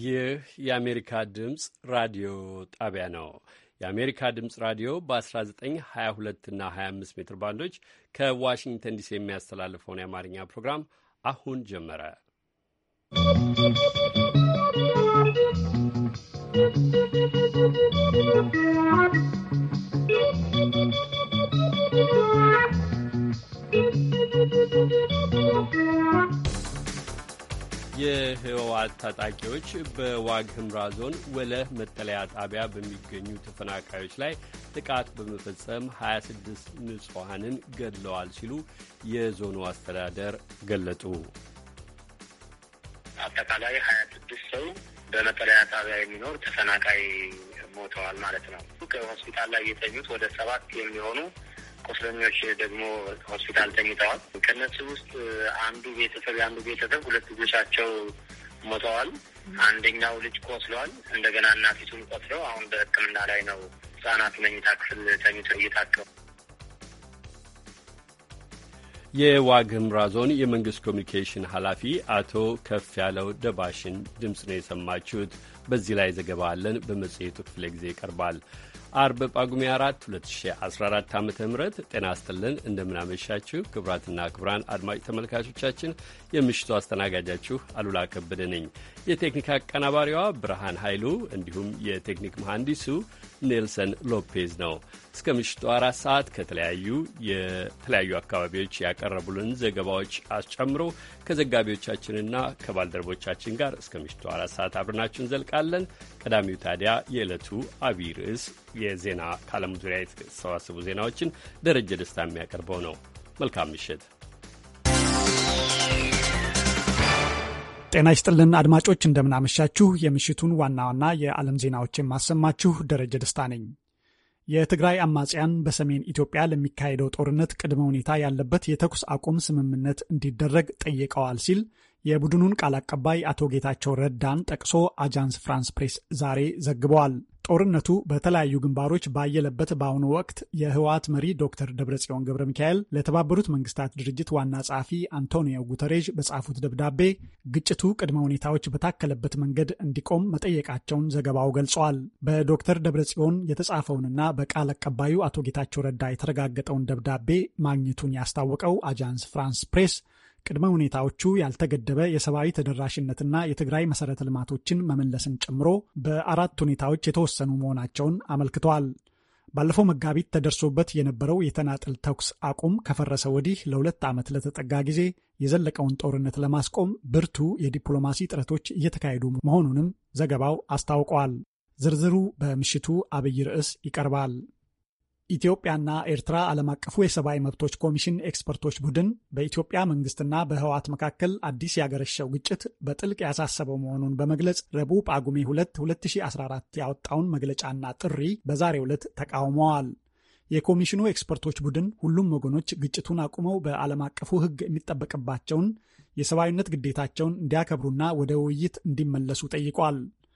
ይህ የአሜሪካ ድምፅ ራዲዮ ጣቢያ ነው። የአሜሪካ ድምፅ ራዲዮ በ1922 እና 25 ሜትር ባንዶች ከዋሽንግተን ዲሲ የሚያስተላልፈውን የአማርኛ ፕሮግራም አሁን ጀመረ። የህወሓት ታጣቂዎች በዋግ ኽምራ ዞን ወለህ መጠለያ ጣቢያ በሚገኙ ተፈናቃዮች ላይ ጥቃት በመፈጸም 26 ንጹሐንን ገድለዋል ሲሉ የዞኑ አስተዳደር ገለጡ። አጠቃላይ 26 ሰው በመጠለያ ጣቢያ የሚኖር ተፈናቃይ ሞተዋል ማለት ነው። ከሆስፒታል ላይ የተኙት ወደ 7 የሚሆኑ ቁስለኞች ደግሞ ሆስፒታል ተኝተዋል። ከነሱ ውስጥ አንዱ ቤተሰብ 2 ልጆቻቸው ሞተዋል። አንደኛው ልጅ ቆስለዋል። እንደገና እናቲቱም ቆስለው አሁን በሕክምና ላይ ነው። ህጻናት መኝታ ክፍል ተኝተው እየታከሙ። የዋግ ኽምራ ዞን የመንግስት ኮሚኒኬሽን ኃላፊ አቶ ከፍ ያለው ደባሽን ድምፅ ነው የሰማችሁት። በዚህ ላይ ዘገባ አለን፣ በመጽሔቱ ክፍለ ጊዜ ይቀርባል። አርብ ጳጉሜ 4 2014 ዓ.ም ጤና ይስጥልን። እንደምናመሻችሁ ክቡራትና ክቡራን አድማጭ ተመልካቾቻችን፣ የምሽቱ አስተናጋጃችሁ አሉላ ከበደ ነኝ። የቴክኒክ አቀናባሪዋ ብርሃን ኃይሉ እንዲሁም የቴክኒክ መሐንዲሱ ኔልሰን ሎፔዝ ነው። እስከ ምሽቱ 4 ሰዓት የተለያዩ አካባቢዎች ያቀረቡልን ዘገባዎች አስጨምሮ ከዘጋቢዎቻችንና ከባልደረቦቻችን ጋር እስከ ምሽቱ 4 ሰዓት አብረናችሁ እንዘልቃለን። ቀዳሚው ታዲያ የዕለቱ አብይ ርዕስ የዜና ከዓለም ዙሪያ የተሰባሰቡ ዜናዎችን ደረጀ ደስታ የሚያቀርበው ነው። መልካም ምሽት። ጤና ይስጥልን አድማጮች፣ እንደምናመሻችሁ። የምሽቱን ዋና ዋና የዓለም ዜናዎች የማሰማችሁ ደረጀ ደስታ ነኝ። የትግራይ አማጽያን በሰሜን ኢትዮጵያ ለሚካሄደው ጦርነት ቅድመ ሁኔታ ያለበት የተኩስ አቁም ስምምነት እንዲደረግ ጠይቀዋል ሲል የቡድኑን ቃል አቀባይ አቶ ጌታቸው ረዳን ጠቅሶ አጃንስ ፍራንስ ፕሬስ ዛሬ ዘግበዋል። ጦርነቱ በተለያዩ ግንባሮች ባየለበት በአሁኑ ወቅት የህወሓት መሪ ዶክተር ደብረጽዮን ገብረ ሚካኤል ለተባበሩት መንግስታት ድርጅት ዋና ጸሐፊ አንቶኒዮ ጉተሬዥ በጻፉት ደብዳቤ ግጭቱ ቅድመ ሁኔታዎች በታከለበት መንገድ እንዲቆም መጠየቃቸውን ዘገባው ገልጿል። በዶክተር ደብረጽዮን የተጻፈውንና በቃል አቀባዩ አቶ ጌታቸው ረዳ የተረጋገጠውን ደብዳቤ ማግኘቱን ያስታወቀው አጃንስ ፍራንስ ፕሬስ ቅድመ ሁኔታዎቹ ያልተገደበ የሰብአዊ ተደራሽነትና የትግራይ መሰረተ ልማቶችን መመለስን ጨምሮ በ4 ሁኔታዎች የተወሰኑ መሆናቸውን አመልክተዋል። ባለፈው መጋቢት ተደርሶበት የነበረው የተናጠል ተኩስ አቁም ከፈረሰ ወዲህ ለ2 ዓመት ለተጠጋ ጊዜ የዘለቀውን ጦርነት ለማስቆም ብርቱ የዲፕሎማሲ ጥረቶች እየተካሄዱ መሆኑንም ዘገባው አስታውቋል። ዝርዝሩ በምሽቱ አብይ ርዕስ ይቀርባል። ኢትዮጵያና ኤርትራ ዓለም አቀፉ የሰብአዊ መብቶች ኮሚሽን ኤክስፐርቶች ቡድን በኢትዮጵያ መንግስትና በህወሓት መካከል አዲስ ያገረሸው ግጭት በጥልቅ ያሳሰበው መሆኑን በመግለጽ ረቡዕ ጳጉሜ 2 2014 ያወጣውን መግለጫና ጥሪ በዛሬው ዕለት ተቃውመዋል። የኮሚሽኑ ኤክስፐርቶች ቡድን ሁሉም ወገኖች ግጭቱን አቁመው በዓለም አቀፉ ሕግ የሚጠበቅባቸውን የሰብአዊነት ግዴታቸውን እንዲያከብሩና ወደ ውይይት እንዲመለሱ ጠይቋል።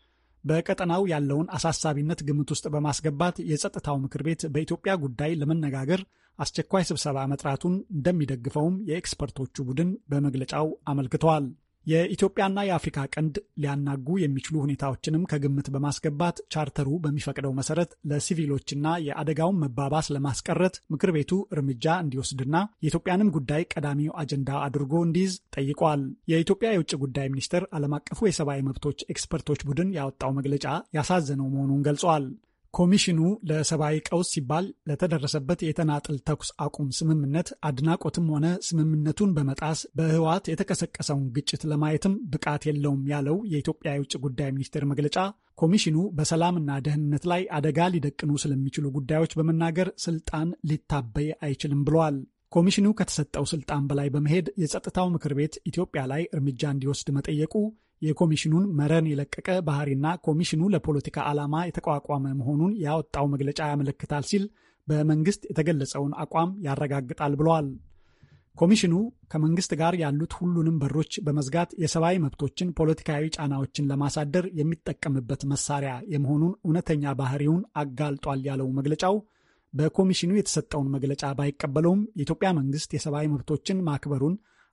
በቀጠናው ያለውን አሳሳቢነት ግምት ውስጥ በማስገባት የጸጥታው ምክር ቤት በኢትዮጵያ ጉዳይ ለመነጋገር አስቸኳይ ስብሰባ መጥራቱን እንደሚደግፈውም የኤክስፐርቶቹ ቡድን በመግለጫው አመልክተዋል። የኢትዮጵያና የአፍሪካ ቀንድ ሊያናጉ የሚችሉ ሁኔታዎችንም ከግምት በማስገባት ቻርተሩ በሚፈቅደው መሰረት ለሲቪሎችና የአደጋውን መባባስ ለማስቀረት ምክር ቤቱ እርምጃ እንዲወስድና የኢትዮጵያንም ጉዳይ ቀዳሚው አጀንዳ አድርጎ እንዲይዝ ጠይቋል። የኢትዮጵያ የውጭ ጉዳይ ሚኒስቴር ዓለም አቀፉ የሰብአዊ መብቶች ኤክስፐርቶች ቡድን ያወጣው መግለጫ ያሳዘነው መሆኑን ገልጿል። ኮሚሽኑ ለሰብአዊ ቀውስ ሲባል ለተደረሰበት የተናጥል ተኩስ አቁም ስምምነት አድናቆትም ሆነ ስምምነቱን በመጣስ በህወሓት የተቀሰቀሰውን ግጭት ለማየትም ብቃት የለውም ያለው የኢትዮጵያ የውጭ ጉዳይ ሚኒስቴር መግለጫ ኮሚሽኑ በሰላምና ደህንነት ላይ አደጋ ሊደቅኑ ስለሚችሉ ጉዳዮች በመናገር ስልጣን ሊታበይ አይችልም ብለዋል። ኮሚሽኑ ከተሰጠው ስልጣን በላይ በመሄድ የጸጥታው ምክር ቤት ኢትዮጵያ ላይ እርምጃ እንዲወስድ መጠየቁ የኮሚሽኑን መረን የለቀቀ ባህሪና ኮሚሽኑ ለፖለቲካ ዓላማ የተቋቋመ መሆኑን ያወጣው መግለጫ ያመለክታል ሲል በመንግስት የተገለጸውን አቋም ያረጋግጣል ብለዋል። ኮሚሽኑ ከመንግስት ጋር ያሉት ሁሉንም በሮች በመዝጋት የሰብአዊ መብቶችን ፖለቲካዊ ጫናዎችን ለማሳደር የሚጠቀምበት መሳሪያ የመሆኑን እውነተኛ ባህሪውን አጋልጧል ያለው መግለጫው በኮሚሽኑ የተሰጠውን መግለጫ ባይቀበለውም የኢትዮጵያ መንግስት የሰብአዊ መብቶችን ማክበሩን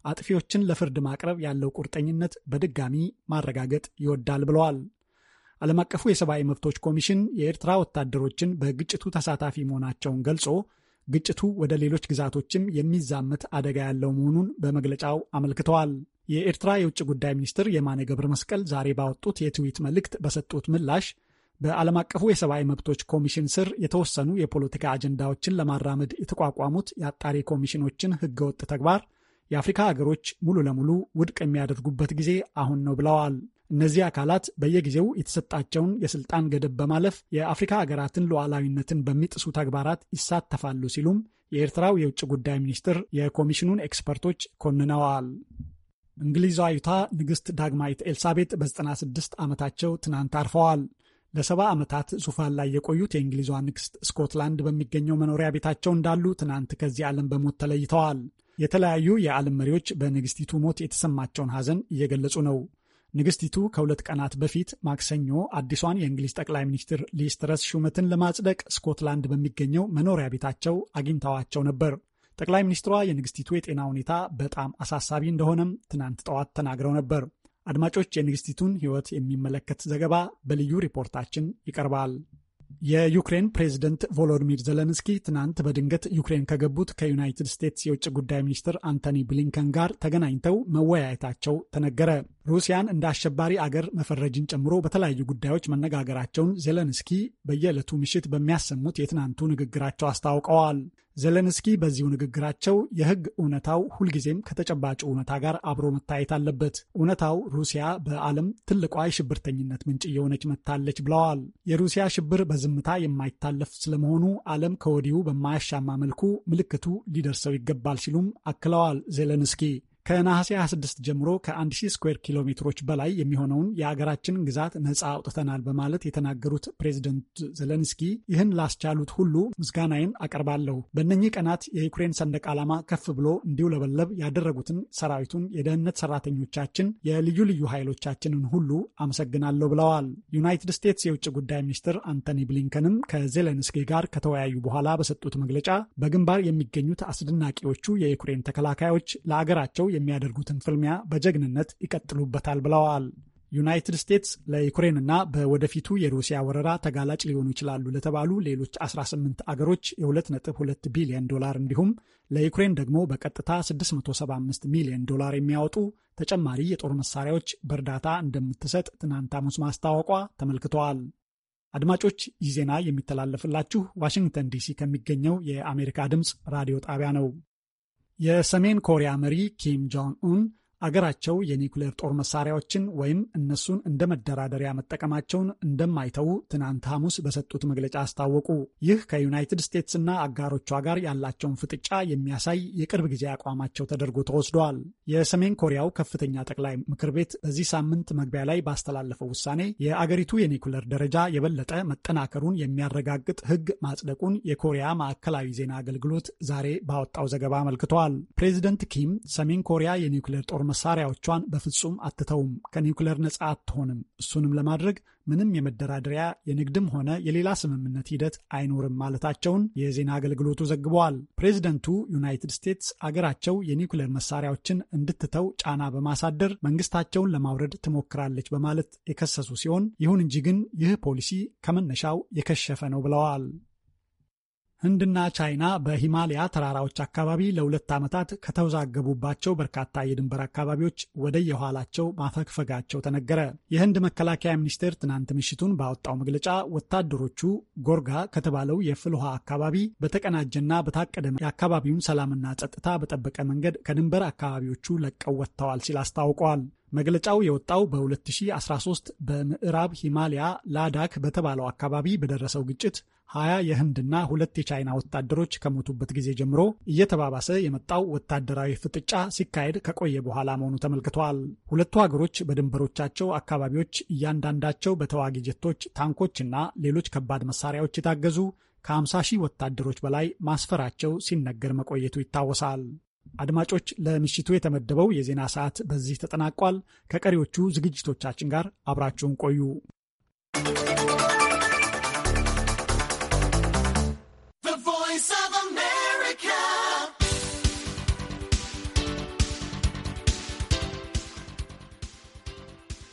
አጥፊዎችን ለፍርድ ማቅረብ ያለው ቁርጠኝነት በድጋሚ ማረጋገጥ ይወዳል ብለዋል። ዓለም አቀፉ የሰብአዊ መብቶች ኮሚሽን የኤርትራ ወታደሮችን በግጭቱ ተሳታፊ መሆናቸውን ገልጾ ግጭቱ ወደ ሌሎች ግዛቶችም የሚዛመት አደጋ ያለው መሆኑን በመግለጫው አመልክተዋል። የኤርትራ የውጭ ጉዳይ ሚኒስትር የማነ ገብረ መስቀል ዛሬ ባወጡት የትዊት መልእክት በሰጡት ምላሽ በዓለም አቀፉ የሰብአዊ መብቶች ኮሚሽን ስር የተወሰኑ የፖለቲካ አጀንዳዎችን ለማራመድ የተቋቋሙት የአጣሪ ኮሚሽኖችን ህገወጥ ተግባር የአፍሪካ ሀገሮች ሙሉ ለሙሉ ውድቅ የሚያደርጉበት ጊዜ አሁን ነው ብለዋል። እነዚህ አካላት በየጊዜው የተሰጣቸውን የስልጣን ገደብ በማለፍ የአፍሪካ ሀገራትን ሉዓላዊነትን በሚጥሱ ተግባራት ይሳተፋሉ ሲሉም የኤርትራው የውጭ ጉዳይ ሚኒስትር የኮሚሽኑን ኤክስፐርቶች ኮንነዋል። እንግሊዛዊቷ ንግሥት ዳግማዊት ኤልሳቤጥ በ96 ዓመታቸው ትናንት አርፈዋል። ለ70 ዓመታት ዙፋን ላይ የቆዩት የእንግሊዟ ንግሥት ስኮትላንድ በሚገኘው መኖሪያ ቤታቸው እንዳሉ ትናንት ከዚህ ዓለም በሞት ተለይተዋል። የተለያዩ የዓለም መሪዎች በንግሥቲቱ ሞት የተሰማቸውን ሐዘን እየገለጹ ነው። ንግሥቲቱ ከ2 ቀናት በፊት ማክሰኞ አዲሷን የእንግሊዝ ጠቅላይ ሚኒስትር ሊዝ ትረስ ሹመትን ለማጽደቅ ስኮትላንድ በሚገኘው መኖሪያ ቤታቸው አግኝተዋቸው ነበር። ጠቅላይ ሚኒስትሯ የንግሥቲቱ የጤና ሁኔታ በጣም አሳሳቢ እንደሆነም ትናንት ጠዋት ተናግረው ነበር። አድማጮች፣ የንግሥቲቱን ሕይወት የሚመለከት ዘገባ በልዩ ሪፖርታችን ይቀርባል። የዩክሬን ፕሬዝደንት ቮሎዲሚር ዘለንስኪ ትናንት በድንገት ዩክሬን ከገቡት ከዩናይትድ ስቴትስ የውጭ ጉዳይ ሚኒስትር አንቶኒ ብሊንከን ጋር ተገናኝተው መወያየታቸው ተነገረ። ሩሲያን እንደ አሸባሪ አገር መፈረጅን ጨምሮ በተለያዩ ጉዳዮች መነጋገራቸውን ዜሌንስኪ በየዕለቱ ምሽት በሚያሰሙት የትናንቱ ንግግራቸው አስታውቀዋል። ዜሌንስኪ በዚሁ ንግግራቸው የሕግ እውነታው ሁልጊዜም ከተጨባጭ እውነታ ጋር አብሮ መታየት አለበት፣ እውነታው ሩሲያ በዓለም ትልቋ የሽብርተኝነት ምንጭ እየሆነች መጥታለች ብለዋል። የሩሲያ ሽብር በዝምታ የማይታለፍ ስለመሆኑ ዓለም ከወዲሁ በማያሻማ መልኩ ምልክቱ ሊደርሰው ይገባል ሲሉም አክለዋል። ዜሌንስኪ ከነሐሴ 26 ጀምሮ ከ1000 ስኩዌር ኪሎ ሜትሮች በላይ የሚሆነውን የአገራችንን ግዛት ነፃ አውጥተናል በማለት የተናገሩት ፕሬዝደንት ዜሌንስኪ ይህን ላስቻሉት ሁሉ ምስጋናዬን አቀርባለሁ። በእነኚህ ቀናት የዩክሬን ሰንደቅ ዓላማ ከፍ ብሎ እንዲውለበለብ ያደረጉትን ሰራዊቱን፣ የደህንነት ሰራተኞቻችን፣ የልዩ ልዩ ኃይሎቻችንን ሁሉ አመሰግናለሁ ብለዋል። ዩናይትድ ስቴትስ የውጭ ጉዳይ ሚኒስትር አንቶኒ ብሊንከንም ከዜሌንስኪ ጋር ከተወያዩ በኋላ በሰጡት መግለጫ በግንባር የሚገኙት አስደናቂዎቹ የዩክሬን ተከላካዮች ለአገራቸው የሚያደርጉትን ፍልሚያ በጀግንነት ይቀጥሉበታል ብለዋል። ዩናይትድ ስቴትስ ለዩክሬንና በወደፊቱ የሩሲያ ወረራ ተጋላጭ ሊሆኑ ይችላሉ ለተባሉ ሌሎች 18 አገሮች የ$2.2 ቢሊዮን እንዲሁም ለዩክሬን ደግሞ በቀጥታ $675 ሚሊዮን የሚያወጡ ተጨማሪ የጦር መሳሪያዎች በእርዳታ እንደምትሰጥ ትናንት ሐሙስ ማስታወቋ ተመልክተዋል። አድማጮች፣ ይህ ዜና የሚተላለፍላችሁ ዋሽንግተን ዲሲ ከሚገኘው የአሜሪካ ድምፅ ራዲዮ ጣቢያ ነው። የሰሜን ኮሪያ መሪ ኪም ጆንግ ኡን አገራቸው የኒውክሌር ጦር መሳሪያዎችን ወይም እነሱን እንደ መደራደሪያ መጠቀማቸውን እንደማይተዉ ትናንት ሐሙስ በሰጡት መግለጫ አስታወቁ። ይህ ከዩናይትድ ስቴትስና አጋሮቿ ጋር ያላቸውን ፍጥጫ የሚያሳይ የቅርብ ጊዜ አቋማቸው ተደርጎ ተወስዷል። የሰሜን ኮሪያው ከፍተኛ ጠቅላይ ምክር ቤት በዚህ ሳምንት መግቢያ ላይ ባስተላለፈው ውሳኔ የአገሪቱ የኒውክሌር ደረጃ የበለጠ መጠናከሩን የሚያረጋግጥ ሕግ ማጽደቁን የኮሪያ ማዕከላዊ ዜና አገልግሎት ዛሬ ባወጣው ዘገባ አመልክቷል። ፕሬዚደንት ኪም ሰሜን ኮሪያ የኒውክሌር ጦር መሳሪያዎቿን በፍጹም አትተውም፣ ከኒውክሌር ነጻ አትሆንም፣ እሱንም ለማድረግ ምንም የመደራደሪያ የንግድም ሆነ የሌላ ስምምነት ሂደት አይኖርም ማለታቸውን የዜና አገልግሎቱ ዘግበዋል። ፕሬዝደንቱ ዩናይትድ ስቴትስ አገራቸው የኒውክሌር መሳሪያዎችን እንድትተው ጫና በማሳደር መንግስታቸውን ለማውረድ ትሞክራለች በማለት የከሰሱ ሲሆን ይሁን እንጂ ግን ይህ ፖሊሲ ከመነሻው የከሸፈ ነው ብለዋል። ህንድና ቻይና በሂማሊያ ተራራዎች አካባቢ ለ2 ዓመታት ከተወዛገቡባቸው በርካታ የድንበር አካባቢዎች ወደ የኋላቸው ማፈግፈጋቸው ተነገረ። የህንድ መከላከያ ሚኒስቴር ትናንት ምሽቱን ባወጣው መግለጫ ወታደሮቹ ጎርጋ ከተባለው የፍል ውሃ አካባቢ በተቀናጀና በታቀደ የአካባቢውን ሰላምና ጸጥታ በጠበቀ መንገድ ከድንበር አካባቢዎቹ ለቀው ወጥተዋል ሲል አስታውቀዋል። መግለጫው የወጣው በ2013 በምዕራብ ሂማሊያ ላዳክ በተባለው አካባቢ በደረሰው ግጭት 20 የህንድና 2 የቻይና ወታደሮች ከሞቱበት ጊዜ ጀምሮ እየተባባሰ የመጣው ወታደራዊ ፍጥጫ ሲካሄድ ከቆየ በኋላ መሆኑ ተመልክቷል። ሁለቱ ሀገሮች በድንበሮቻቸው አካባቢዎች እያንዳንዳቸው በተዋጊ ጀቶች፣ ታንኮችና ሌሎች ከባድ መሳሪያዎች የታገዙ ከ50 ሺህ ወታደሮች በላይ ማስፈራቸው ሲነገር መቆየቱ ይታወሳል። አድማጮች፣ ለምሽቱ የተመደበው የዜና ሰዓት በዚህ ተጠናቋል። ከቀሪዎቹ ዝግጅቶቻችን ጋር አብራችሁን ቆዩ።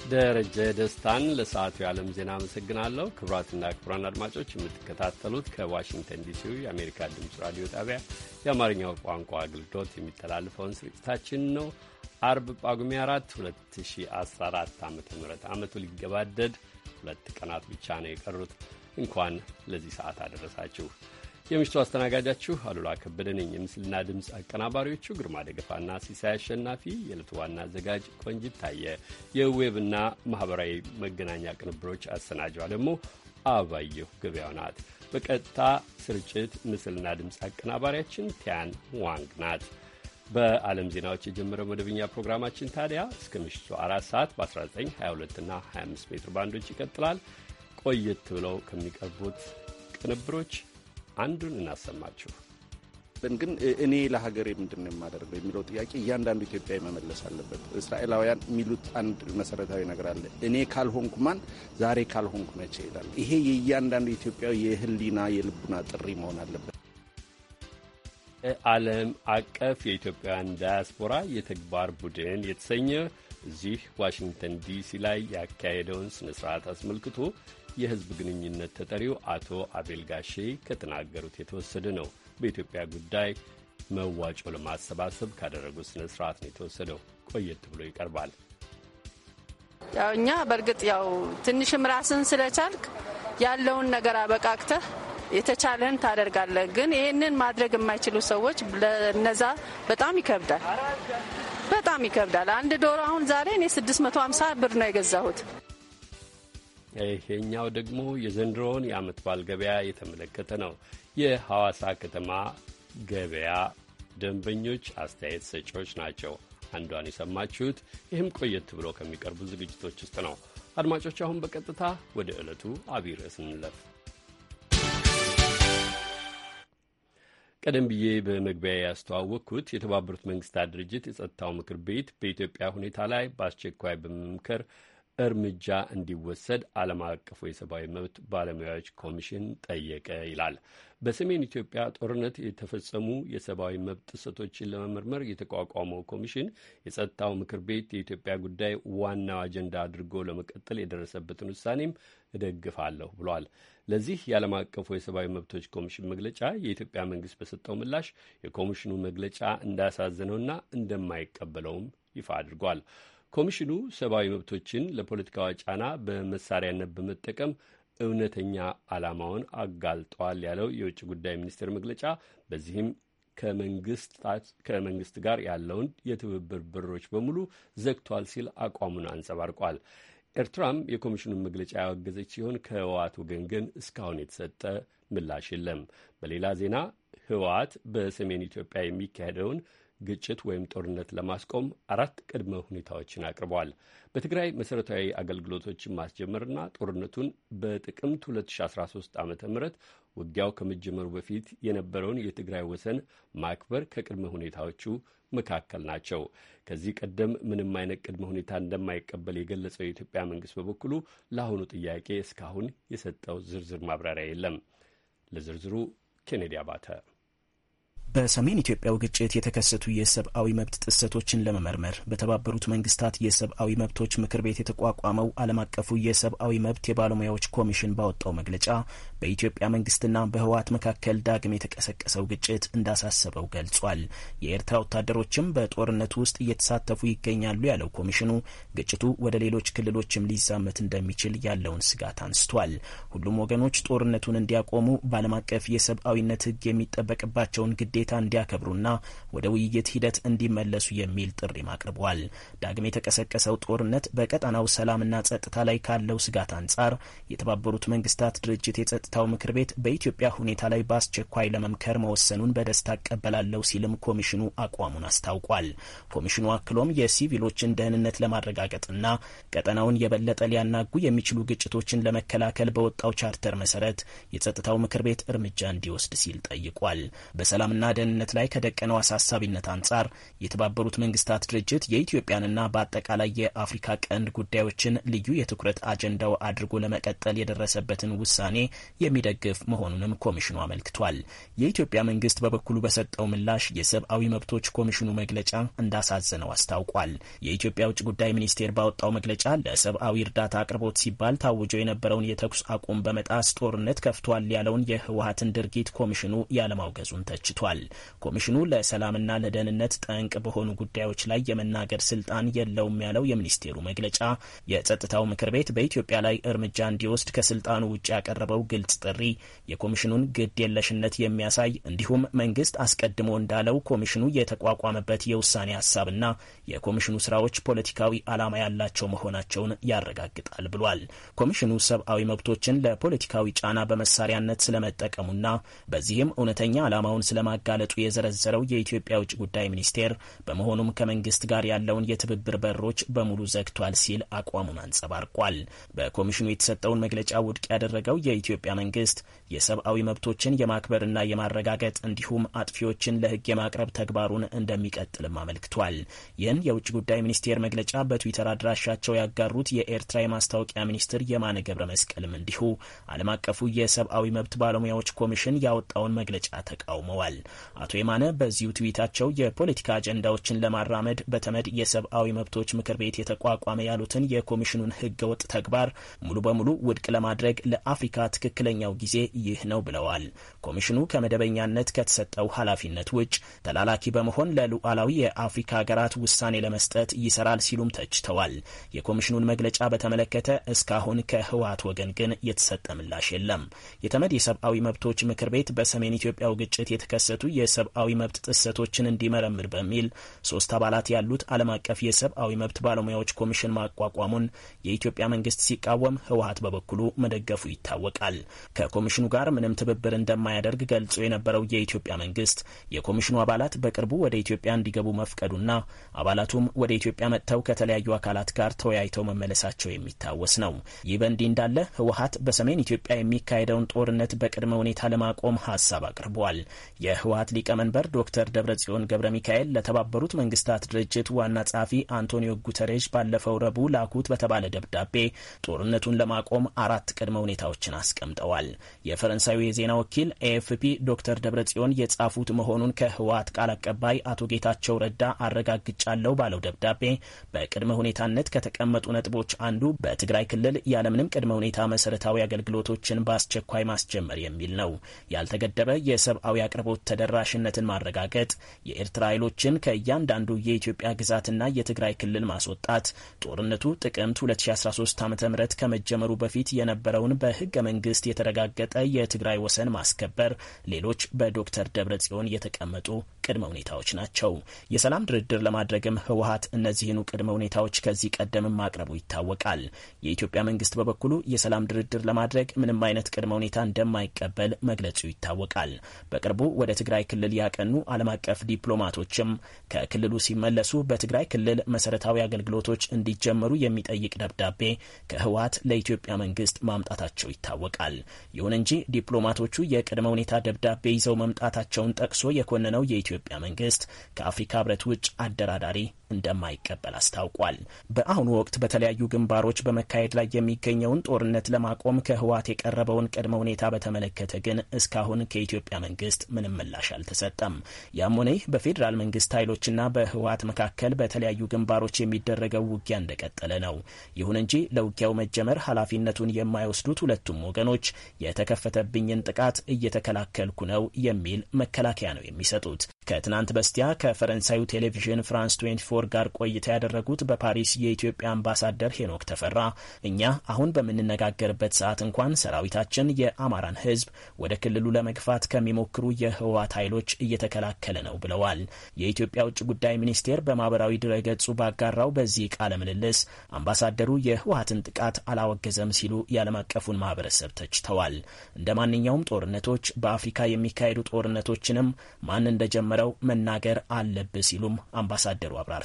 ደረጀ ደስታን ለሰዓቱ የዓለም ዜና አመሰግናለሁ። ክቡራትና ክቡራን አድማጮች የምትከታተሉት ከዋሽንግተን ዲሲው የአሜሪካ ድምፅ ራዲዮ ጣቢያ የአማርኛው ቋንቋ አገልግሎት የሚተላልፈውን ስርጭታችን ነው። አርብ ጳጉሜ 4 2014 ዓ ም ዓመቱ ሊገባደድ 2 ቀናት ብቻ ነው የቀሩት። እንኳን ለዚህ ሰዓት አደረሳችሁ። የምሽቱ አስተናጋጃችሁ አሉላ ከበደ ነኝ። የምስልና ድምፅ አቀናባሪዎቹ ግርማ ደገፋና ሲሳይ አሸናፊ፣ የዕለቱ ዋና አዘጋጅ ቆንጂት ታየ፣ የዌብና ማኅበራዊ መገናኛ ቅንብሮች አሰናጇ ደግሞ አበባየሁ ገበያው ናት። በቀጥታ ስርጭት ምስልና ድምፅ አቀናባሪያችን ቲያን ዋንግ ናት። በዓለም ዜናዎች የጀመረው መደበኛ ፕሮግራማችን ታዲያ እስከ ምሽቱ 4 ሰዓት በ19፣ 22 እና 25 ሜትር ባንዶች ይቀጥላል። ቆየት ብለው ከሚቀርቡት ቅንብሮች አንዱን እናሰማችሁ። ግን እኔ ለሀገሬ ምንድን ነው የማደርገው የሚለው ጥያቄ እያንዳንዱ ኢትዮጵያዊ መመለስ አለበት። እስራኤላውያን የሚሉት አንድ መሰረታዊ ነገር አለ። እኔ ካልሆንኩ ማን፣ ዛሬ ካልሆንኩ መቼ ይላል። ይሄ የእያንዳንዱ ኢትዮጵያዊ የህሊና የልቡና ጥሪ መሆን አለበት። ዓለም አቀፍ የኢትዮጵያውያን ዳያስፖራ የተግባር ቡድን የተሰኘ እዚህ ዋሽንግተን ዲሲ ላይ ያካሄደውን ስነ ስርዓት አስመልክቶ የህዝብ ግንኙነት ተጠሪው አቶ አቤል ጋሼ ከተናገሩት የተወሰደ ነው። በኢትዮጵያ ጉዳይ መዋጮ ለማሰባሰብ ካደረጉት ስነ ስርዓት ነው የተወሰደው። ቆየት ብሎ ይቀርባል። ያው እኛ በእርግጥ ያው ትንሽም ራስን ስለቻልክ ያለውን ነገር አበቃቅተህ የተቻለህን ታደርጋለህ። ግን ይህንን ማድረግ የማይችሉ ሰዎች ለነዛ በጣም ይከብዳል። አንድ ዶሮ አሁን ዛሬ እኔ 650 ብር ነው የገዛሁት። ይሄኛው ደግሞ የዘንድሮውን የዓመት በዓል ገበያ የተመለከተ ነው። የሐዋሳ ከተማ ገበያ ደንበኞች አስተያየት ሰጪዎች ናቸው። አንዷን የሰማችሁት። ይህም ቆየት ብሎ ከሚቀርቡ ዝግጅቶች ውስጥ ነው። አድማጮች፣ አሁን በቀጥታ ወደ ዕለቱ አብይ ርዕስ እንለፍ። ቀደም ብዬ በመግቢያ ያስተዋወቅኩት የተባበሩት መንግስታት ድርጅት የጸጥታው ምክር ቤት በኢትዮጵያ ሁኔታ ላይ በአስቸኳይ በመምከር እርምጃ እንዲወሰድ ዓለም አቀፉ የሰብአዊ መብት ባለሙያዎች ኮሚሽን ጠየቀ ይላል። በሰሜን ኢትዮጵያ ጦርነት የተፈጸሙ የሰብአዊ መብት ጥሰቶችን ለመመርመር የተቋቋመው ኮሚሽን የጸጥታው ምክር ቤት የኢትዮጵያ ጉዳይ ዋናው አጀንዳ አድርጎ ለመቀጠል የደረሰበትን ውሳኔም እደግፋለሁ ብሏል። ለዚህ የዓለም አቀፉ የሰብአዊ መብቶች ኮሚሽን መግለጫ የኢትዮጵያ መንግስት በሰጠው ምላሽ የኮሚሽኑ መግለጫ እንዳሳዘነውና እንደማይቀበለውም ይፋ አድርጓል። ኮሚሽኑ ሰብአዊ መብቶችን ለፖለቲካዊ ጫና በመሳሪያነት በመጠቀም እውነተኛ ዓላማውን አጋልጧል ያለው የውጭ ጉዳይ ሚኒስቴር መግለጫ በዚህም ከመንግስት ጋር ያለውን የትብብር በሮች በሙሉ ዘግቷል ሲል አቋሙን አንጸባርቋል። ኤርትራም የኮሚሽኑን መግለጫ ያወገዘች ሲሆን ከህወሓት ወገን ግን እስካሁን የተሰጠ ምላሽ የለም። በሌላ ዜና ህወሓት በሰሜን ኢትዮጵያ የሚካሄደውን ግጭት ወይም ጦርነት ለማስቆም 4 ቅድመ ሁኔታዎችን አቅርበዋል። በትግራይ መሠረታዊ አገልግሎቶችን ማስጀመርና ጦርነቱን በጥቅምት 2013 ዓ ም ውጊያው ከመጀመሩ በፊት የነበረውን የትግራይ ወሰን ማክበር ከቅድመ ሁኔታዎቹ መካከል ናቸው። ከዚህ ቀደም ምንም አይነት ቅድመ ሁኔታ እንደማይቀበል የገለጸው የኢትዮጵያ መንግስት በበኩሉ ለአሁኑ ጥያቄ እስካሁን የሰጠው ዝርዝር ማብራሪያ የለም። ለዝርዝሩ ኬኔዲ አባተ። በሰሜን ኢትዮጵያው ግጭት የተከሰቱ የሰብአዊ መብት ጥሰቶችን ለመመርመር በተባበሩት መንግስታት የሰብአዊ መብቶች ምክር ቤት የተቋቋመው ዓለም አቀፉ የሰብአዊ መብት የባለሙያዎች ኮሚሽን ባወጣው መግለጫ በኢትዮጵያ መንግስትና በህወሓት መካከል ዳግም የተቀሰቀሰው ግጭት እንዳሳሰበው ገልጿል። የኤርትራ ወታደሮችም በጦርነቱ ውስጥ እየተሳተፉ ይገኛሉ ያለው ኮሚሽኑ ግጭቱ ወደ ሌሎች ክልሎችም ሊዛመት እንደሚችል ያለውን ስጋት አንስቷል። ሁሉም ወገኖች ጦርነቱን እንዲያቆሙ በዓለም አቀፍ የሰብአዊነት ህግ የሚጠበቅባቸውን ግዴታ እንዲያከብሩና ወደ ውይይት ሂደት እንዲመለሱ የሚል ጥሪም አቅርበዋል። ዳግም የተቀሰቀሰው ጦርነት በቀጠናው ሰላምና ጸጥታ ላይ ካለው ስጋት አንጻር የተባበሩት መንግስታት ድርጅት የጸጥታው ምክር ቤት በኢትዮጵያ ሁኔታ ላይ በአስቸኳይ ለመምከር መወሰኑን በደስታ እቀበላለሁ ሲልም ኮሚሽኑ አቋሙን አስታውቋል። ኮሚሽኑ አክሎም የሲቪሎችን ደህንነት ለማረጋገጥና ቀጠናውን የበለጠ ሊያናጉ የሚችሉ ግጭቶችን ለመከላከል በወጣው ቻርተር መሰረት የጸጥታው ምክር ቤት እርምጃ እንዲወስድ ሲል ጠይቋል። በሰላምና ደህንነት ላይ ከደቀነው አሳሳቢነት አንጻር የተባበሩት መንግስታት ድርጅት የኢትዮጵያንና በአጠቃላይ የአፍሪካ ቀንድ ጉዳዮችን ልዩ የትኩረት አጀንዳው አድርጎ ለመቀጠል የደረሰበትን ውሳኔ የሚደግፍ መሆኑንም ኮሚሽኑ አመልክቷል። የኢትዮጵያ መንግስት በበኩሉ በሰጠው ምላሽ የሰብአዊ መብቶች ኮሚሽኑ መግለጫ እንዳሳዘነው አስታውቋል። የኢትዮጵያ ውጭ ጉዳይ ሚኒስቴር ባወጣው መግለጫ ለሰብአዊ እርዳታ አቅርቦት ሲባል ታውጆ የነበረውን የተኩስ አቁም በመጣስ ጦርነት ከፍቷል ያለውን የህወሀትን ድርጊት ኮሚሽኑ ያለማውገዙን ተችቷል። ኮሚሽኑ ለሰላምና ለደህንነት ጠንቅ በሆኑ ጉዳዮች ላይ የመናገር ስልጣን የለውም ያለው የሚኒስቴሩ መግለጫ የጸጥታው ምክር ቤት በኢትዮጵያ ላይ እርምጃ እንዲወስድ ከስልጣኑ ውጭ ያቀረበው ግልጽ ጥሪ የኮሚሽኑን ግድ የለሽነት የሚያሳይ እንዲሁም መንግስት አስቀድሞ እንዳለው ኮሚሽኑ የተቋቋመበት የውሳኔ ሀሳብና የኮሚሽኑ ስራዎች ፖለቲካዊ ዓላማ ያላቸው መሆናቸውን ያረጋግጣል ብሏል። ኮሚሽኑ ሰብአዊ መብቶችን ለፖለቲካዊ ጫና በመሳሪያነት ስለመጠቀሙና በዚህም እውነተኛ ዓላማውን ስለማጋለጡ የዘረዘረው የኢትዮጵያ ውጭ ጉዳይ ሚኒስቴር በመሆኑም ከመንግስት ጋር ያለውን የትብብር በሮች በሙሉ ዘግቷል ሲል አቋሙን አንጸባርቋል። በኮሚሽኑ የተሰጠውን መግለጫ ውድቅ ያደረገው የኢትዮጵያ መንግስት የሰብአዊ መብቶችን የማክበርና የማረጋገጥ እንዲሁም አጥፊዎችን ለህግ የማቅረብ ተግባሩን እንደሚቀጥልም አመልክቷል። ይህን የውጭ ጉዳይ ሚኒስቴር መግለጫ በትዊተር አድራሻቸው ያጋሩት የኤርትራ የማስታወቂያ ሚኒስትር የማነ ገብረ መስቀልም እንዲሁ ዓለም አቀፉ የሰብአዊ መብት ባለሙያዎች ኮሚሽን ያወጣውን መግለጫ ተቃውመዋል። አቶ የማነ በዚሁ ትዊታቸው የፖለቲካ አጀንዳዎችን ለማራመድ በተመድ የሰብአዊ መብቶች ምክር ቤት የተቋቋመ ያሉትን የኮሚሽኑን ህገወጥ ተግባር ሙሉ በሙሉ ውድቅ ለማድረግ ለአፍሪካ ትክክለኛው ጊዜ ይህ ነው ብለዋል። ኮሚሽኑ ከመደበኛነት ከተሰጠው ኃላፊነት ውጭ ተላላኪ በመሆን ለሉዓላዊ የአፍሪካ ሀገራት ውሳኔ ለመስጠት ይሰራል ሲሉም ተችተዋል። የኮሚሽኑን መግለጫ በተመለከተ እስካሁን ከህወሓት ወገን ግን የተሰጠ ምላሽ የለም። የተመድ የሰብአዊ መብቶች ምክር ቤት በሰሜን ኢትዮጵያው ግጭት የተከሰቱ የሰብአዊ መብት ጥሰቶችን እንዲመረምር በሚል 3 አባላት ያሉት ዓለም አቀፍ የሰብአዊ መብት ባለሙያዎች ኮሚሽን ማቋቋሙን የኢትዮጵያ መንግስት ሲቃወም ህወሓት በበኩሉ መደገፉ ይታወቃል። ከኮሚሽኑ ጋር ምንም ትብብር እንደማያደርግ ገልጾ የነበረው የኢትዮጵያ መንግስት የኮሚሽኑ አባላት በቅርቡ ወደ ኢትዮጵያ እንዲገቡ መፍቀዱና አባላቱም ወደ ኢትዮጵያ መጥተው ከተለያዩ አካላት ጋር ተወያይተው መመለሳቸው የሚታወስ ነው። ይህ በእንዲህ እንዳለ ህወሓት በሰሜን ኢትዮጵያ የሚካሄደውን ጦርነት በቅድመ ሁኔታ ለማቆም ሀሳብ አቅርቧል። የህወሓት ሊቀመንበር ዶክተር ደብረጽዮን ገብረ ሚካኤል ለተባበሩት መንግስታት ድርጅት ዋና ጸሐፊ አንቶኒዮ ጉተሬሽ ባለፈው ረቡዕ ላኩት በተባለ ደብዳቤ ጦርነቱን ለማቆም 4 ቅድመ ሁኔታዎችን አስቀምጠዋል። የፈረንሳዩ የዜና ወኪል ኤኤፍፒ ዶክተር ደብረጽዮን የጻፉት መሆኑን ከህወሓት ቃል አቀባይ አቶ ጌታቸው ረዳ አረጋግጫለሁ ባለው ደብዳቤ በቅድመ ሁኔታነት ከተቀመጡ ነጥቦች አንዱ በትግራይ ክልል ያለምንም ቅድመ ሁኔታ መሰረታዊ አገልግሎቶችን በአስቸኳይ ማስጀመር የሚል ነው። ያልተገደበ የሰብአዊ አቅርቦት ተደራሽነትን ማረጋገጥ፣ የኤርትራ ኃይሎችን ከእያንዳንዱ የኢትዮጵያ ግዛትና የትግራይ ክልል ማስወጣት፣ ጦርነቱ ጥቅምት 2013 ዓ.ም ከመጀመሩ በፊት የነበረውን በህገ መንግስት የተረጋገጠ የትግራይ ወሰን ማስከበር ሌሎች በዶክተር ደብረጽዮን የተቀመጡ ቅድመ ሁኔታዎች ናቸው። የሰላም ድርድር ለማድረግም ህወሓት እነዚህኑ ቅድመ ሁኔታዎች ከዚህ ቀደምም ማቅረቡ ይታወቃል። የኢትዮጵያ መንግስት በበኩሉ የሰላም ድርድር ለማድረግ ምንም አይነት ቅድመ ሁኔታ እንደማይቀበል መግለጹ ይታወቃል። በቅርቡ ወደ ትግራይ ክልል ያቀኑ ዓለም አቀፍ ዲፕሎማቶችም ከክልሉ ሲመለሱ በትግራይ ክልል መሰረታዊ አገልግሎቶች እንዲጀመሩ የሚጠይቅ ደብዳቤ ከህወሓት ለኢትዮጵያ መንግስት ማምጣታቸው ይታወቃል። ይሁን እንጂ ዲፕሎማቶቹ የቅድመ ሁኔታ ደብዳቤ ይዘው መምጣታቸውን ጠቅሶ የኮነነው የኢትዮጵያ መንግስት ከአፍሪካ ህብረት ውጭ አደራዳሪ እንደማይቀበል አስታውቋል። በአሁኑ ወቅት በተለያዩ ግንባሮች በመካሄድ ላይ የሚገኘውን ጦርነት ለማቆም ከህወሓት የቀረበውን ቅድመ ሁኔታ በተመለከተ ግን እስካሁን ከኢትዮጵያ መንግስት ምንም ምላሽ አልተሰጠም። ያም ሆነ ይህ በፌዴራል መንግስት ኃይሎችና በህወሓት መካከል በተለያዩ ግንባሮች የሚደረገው ውጊያ እንደቀጠለ ነው። ይሁን እንጂ ለውጊያው መጀመር ኃላፊነቱን የማይወስዱት ሁለቱም ወገኖች የተከፈተብኝን ጥቃት እየተከላከልኩ ነው የሚል መከላከያ ነው የሚሰጡት። ከትናንት በስቲያ ከፈረንሳዩ ቴሌቪዥን ፍራንስ 24 ጋር ቆይታ ያደረጉት በፓሪስ የኢትዮጵያ አምባሳደር ሄኖክ ተፈራ እኛ አሁን በምንነጋገርበት ሰዓት እንኳን ሰራዊታችን የአማራን ህዝብ ወደ ክልሉ ለመግፋት ከሚሞክሩ የህወሓት ኃይሎች እየተከላከለ ነው ብለዋል። የኢትዮጵያ ውጭ ጉዳይ ሚኒስቴር በማህበራዊ ድረገጹ ባጋራው በዚህ ቃለ ምልልስ አምባሳደሩ የህወሓትን ጥቃት አላወገዘም ሲሉ የዓለም አቀፉን ማህበረሰብ ተችተዋል። እንደ ማንኛውም ጦርነቶች በአፍሪካ የሚካሄዱ ጦርነቶችንም ማን እንደጀመረው መናገር አለብህ ሲሉም አምባሳደሩ አብራርተዋል።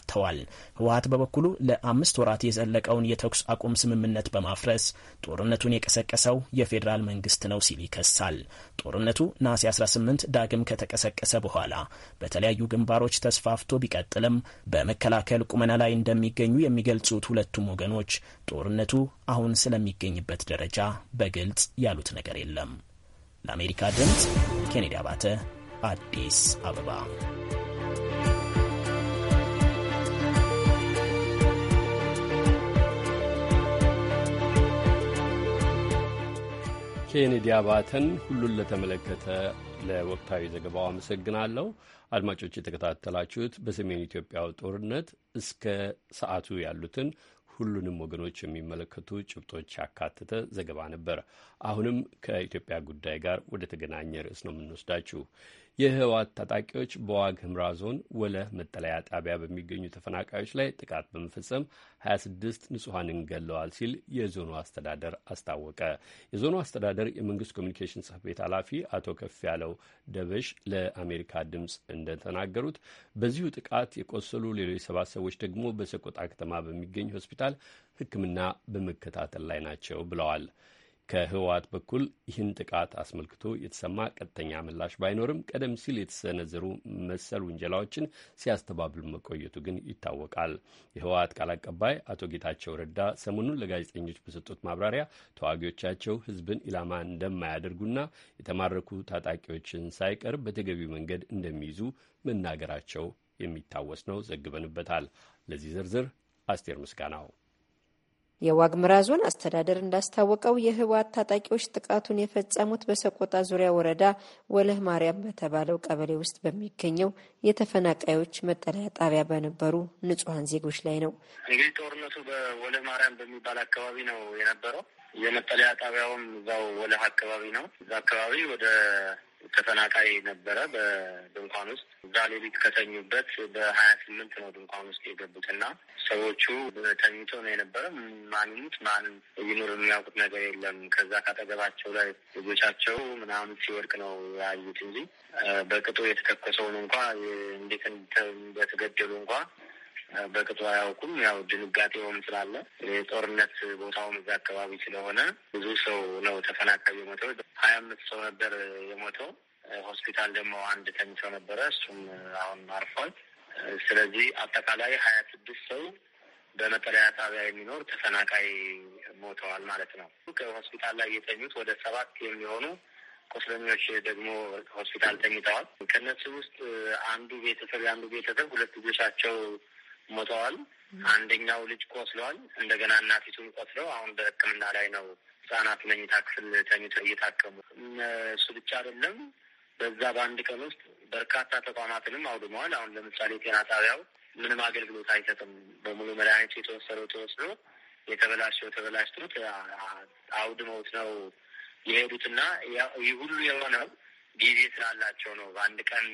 አብራርተዋል። ህወሓት በበኩሉ ለ5 ወራት የዘለቀውን የተኩስ አቁም ስምምነት በማፍረስ ጦርነቱን የቀሰቀሰው የፌዴራል መንግስት ነው ሲል ይከሳል። ጦርነቱ ነሐሴ 18 ዳግም ከተቀሰቀሰ በኋላ በተለያዩ ግንባሮች ተስፋፍቶ ቢቀጥልም በመከላከል ቁመና ላይ እንደሚገኙ የሚገልጹት ሁለቱም ወገኖች ጦርነቱ አሁን ስለሚገኝበት ደረጃ በግልጽ ያሉት ነገር የለም። ለአሜሪካ ድምፅ ኬኔዲ አባተ አዲስ አበባ። ኬኔዲ አባተን ሁሉን ለተመለከተ ለወቅታዊ ዘገባው አመሰግናለሁ። አድማጮች የተከታተላችሁት በሰሜን ኢትዮጵያው ጦርነት እስከ ሰዓቱ ያሉትን ሁሉንም ወገኖች የሚመለከቱ ጭብጦች ያካተተ ዘገባ ነበር። አሁንም ከኢትዮጵያ ጉዳይ ጋር ወደ ተገናኘ ርዕስ ነው የምንወስዳችሁ። የህወሓት ታጣቂዎች በዋግ ኽምራ ዞን ወለህ መጠለያ ጣቢያ በሚገኙ ተፈናቃዮች ላይ ጥቃት በመፈጸም 26 ንጹሐንን ገለዋል ሲል የዞኑ አስተዳደር አስታወቀ። የዞኑ አስተዳደር የመንግስት ኮሚኒኬሽን ጽሕፈት ቤት ኃላፊ አቶ ከፍያለው ደበሽ ለአሜሪካ ድምፅ እንደተናገሩት በዚሁ ጥቃት የቆሰሉ ሌሎች 7 ሰዎች ደግሞ በሰቆጣ ከተማ በሚገኝ ሆስፒታል ሕክምና በመከታተል ላይ ናቸው ብለዋል። ከህወሓት በኩል ይህን ጥቃት አስመልክቶ የተሰማ ቀጥተኛ ምላሽ ባይኖርም ቀደም ሲል የተሰነዘሩ መሰል ውንጀላዎችን ሲያስተባብሉ መቆየቱ ግን ይታወቃል። የህወሓት ቃል አቀባይ አቶ ጌታቸው ረዳ ሰሞኑን ለጋዜጠኞች በሰጡት ማብራሪያ ተዋጊዎቻቸው ህዝብን ኢላማ እንደማያደርጉና የተማረኩ ታጣቂዎችን ሳይቀር በተገቢው መንገድ እንደሚይዙ መናገራቸው የሚታወስ ነው። ዘግበንበታል። ለዚህ ዝርዝር አስቴር ምስጋናው። የዋግ ኽምራ ዞን አስተዳደር እንዳስታወቀው የህወሓት ታጣቂዎች ጥቃቱን የፈጸሙት በሰቆጣ ዙሪያ ወረዳ ወለህ ማርያም በተባለው ቀበሌ ውስጥ በሚገኘው የተፈናቃዮች መጠለያ ጣቢያ በነበሩ ንጹሐን ዜጎች ላይ ነው። እንግዲህ ጦርነቱ በወለህ ማርያም በሚባል አካባቢ ነው የነበረው። የመጠለያ ጣቢያውም እዛው ወለህ አካባቢ ነው። እዛ አካባቢ ወደ ተፈናቃይ ነበረ በድንኳን ውስጥ እዛ ሌሊት ከተኙበት በ28 ነው ድንኳን ውስጥ የገቡትና ሰዎቹ ተኝቶ ነው የነበረ። ማንሙት ማን ይኑር የሚያውቁት ነገር የለም። ከዛ ካጠገባቸው ላይ ልጆቻቸው ምናምን ሲወድቅ ነው ያዩት እንጂ በቅጡ የተተኮሰውን እንኳ እንዴት እንደተገደሉ እንኳ በቅጡ አያውቁም። ያው ድንጋጤውም ስላለ የጦርነት ቦታውም እዛ አካባቢ ስለሆነ ብዙ ሰው ነው ተፈናቃይ የሞተው። 25 ሰው ነበር የሞተው። ሆስፒታል ደግሞ አንድ ተኝቶ ነበረ፣ እሱም አሁን አርፏል። ስለዚህ አጠቃላይ 26 ሰው በመጠለያ ጣቢያ የሚኖር ተፈናቃይ ሞተዋል ማለት ነው። ከሆስፒታል ላይ የተኙት ወደ 7 የሚሆኑ ቁስለኞች ደግሞ ሆስፒታል ተኝተዋል። ከነሱ ውስጥ አንዱ ቤተሰብ 2 ልጆቻቸው ሞተዋል። አንደኛው ልጅ ቆስሏል። እንደገና እናቲቱም ቆስለው አሁን በሕክምና ላይ ነው። ህጻናት መኝታ ክፍል ተኝተው እየታከሙ። እሱ ብቻ አይደለም። በዛ በአንድ ቀን ውስጥ በርካታ ተቋማትንም አውድመዋል። አሁን ለምሳሌ ጤና ጣቢያው ምንም አገልግሎት አይሰጥም። በሙሉ መድኃኒቱ የተወሰደው ተወስዶ የተበላሸው ተበላሽቶት አውድመውት ነው የሄዱትና ይህ ሁሉ የሆነው ጊዜ ስላላቸው ነው። በአንድ ቀን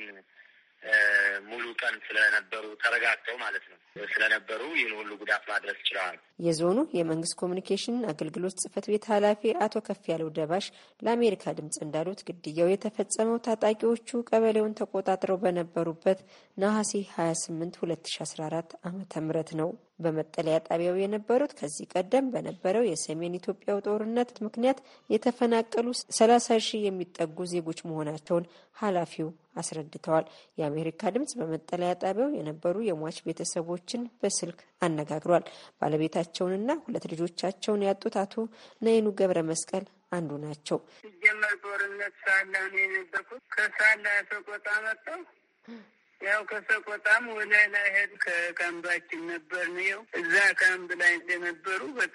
ሙሉ ቀን ስለነበሩ ተረጋግተው ማለት ነው ስለነበሩ ይህን ሁሉ ጉዳት ማድረስ ችለዋል። የዞኑ የመንግስት ኮሚኒኬሽን አገልግሎት ጽሕፈት ቤት ኃላፊ አቶ ከፍያለው ደባሽ ለአሜሪካ ድምጽ እንዳሉት ግድያው የተፈጸመው ታጣቂዎቹ ቀበሌውን ተቆጣጥረው በነበሩበት ነሐሴ 28 2014 ዓ.ም ነው። በመጠለያ ጣቢያው የነበሩት ከዚህ ቀደም በነበረው የሰሜን ኢትዮጵያው ጦርነት ምክንያት የተፈናቀሉ 30 ሺህ የሚጠጉ ዜጎች መሆናቸውን ኃላፊው አስረድተዋል። የአሜሪካ ድምጽ በመጠለያ ጣቢያው የነበሩ የሟች ቤተሰቦችን በስልክ አነጋግሯል። ባለቤታቸውንና 2 ልጆቻቸውን ያጡት አቶ ነይኑ ገብረ መስቀል አንዱ ናቸው። ሲጀመር ጦርነት ሳለ ነው የነበርኩት። ከሳላ ሰቆጣ መጣሁ። ያው ከሰቆጣም ወላይ ላይ ሄድ ከካምባችን ነበር ነው። እዛ ካምብ ላይ እንደነበሩ በቃ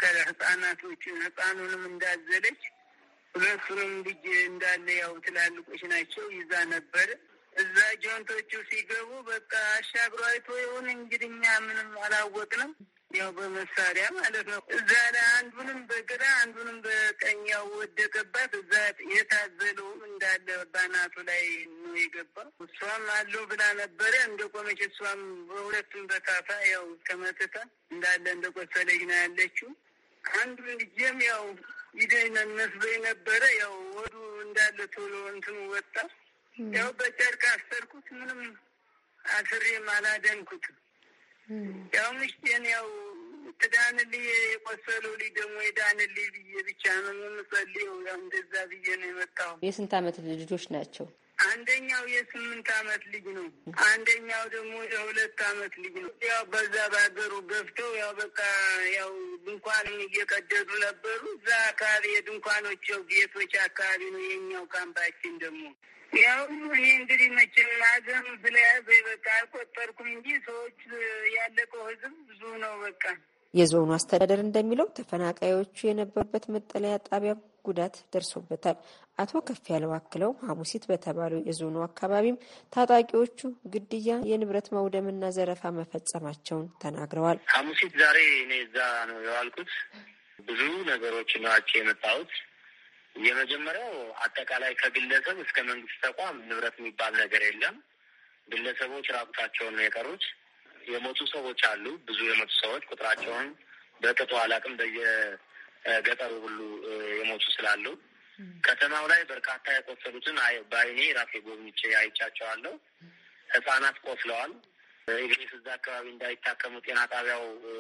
ህፃኑንም እንዳዘለች 2ቱንም ልጅ እንዳለ ያው ትላልቆች ናቸው ይዛ ነበር። እዛ ጆንቶቹ ሲገቡ በቃ አሻግሮ አይቶ ይሁን እንግዲህ እኛ ምንም አላወቅንም። ያው በመሳሪያ ማለት ነው። እዛ ላይ አንዱንም በግራ አንዱንም በቀኝ ያው ወደቀባት። እዛ የታዘለውም እንዳለ ባናቱ ላይ ነው የገባው። እሷም አለው ብላ ነበረ እንደቆመች እሷም በሁለቱም በካፋ ያው ከመትታ እንዳለ እንደቆሰለች ነው ያለችው። አንዱ ልጅም ያው ይደይነን መስሎኝ ነበረ። ያው ወዱ እንዳለ ቶሎ እንትኑ ወጣ። ያው በጨርቅ አሰርኩት። ምንም አስሬም አላደንኩት። ያው ምሽቴን ያው ትዳንልኝ የቆሰለው ልጅ ደግሞ የዳንልኝ ብዬ ብቻ ነው የምጸልየው። ያው እንደዛ ብዬ ነው የመጣው። የስንት ዓመት ልጆች ናቸው? አንደኛው የ8 ዓመት ልጅ ነው። አንደኛው ደግሞ የ2 ዓመት ልጅ ነው። ያው በዛ ባገሩ ገፍተው ያው በቃ ያው ድንኳንም እየቀደዱ ነበሩ። እዛ አካባቢ የድንኳኖች ቤቶች አካባቢ ነው የኛው ካምፓችን ደግሞ ያው እኔ እንግዲህ መቼም አገም ስለያዘ በቃ አልቆጠርኩም እንጂ ሰዎች ያለቀው ህዝብ ብዙ ነው። በቃ የዞኑ አስተዳደር እንደሚለው ተፈናቃዮቹ የነበሩበት መጠለያ ጣቢያ ጉዳት ደርሶበታል። አቶ ከፍ ያለው አክለው ሐሙሲት በተባለው የዞኑ አካባቢም ታጣቂዎቹ ግድያ፣ የንብረት መውደምና ዘረፋ መፈጸማቸውን ተናግረዋል። ሐሙሲት ዛሬ እኔ እዛ ነው የዋልኩት። ብዙ ነገሮች ናቸው የመጣሁት። የመጀመሪያው አጠቃላይ ከግለሰብ እስከ መንግስት ተቋም ንብረት የሚባል ነገር የለም። ግለሰቦች ራቁታቸውን ነው የቀሩት። የሞቱ ሰዎች አሉ። ብዙ የሞቱ ሰዎች ቁጥራቸውን በቅጡ አላውቅም። በየገጠሩ ሁሉ የሞቱ ስላሉ ከተማው ላይ በርካታ የቆሰሉትን በአይኔ ራሴ ጎብኝቼ አይቻቸዋለሁ። ህጻናት ቆስለዋል። ኢግሊስ እዛ አካባቢ እንዳይታከሙ ጤና ጣቢያው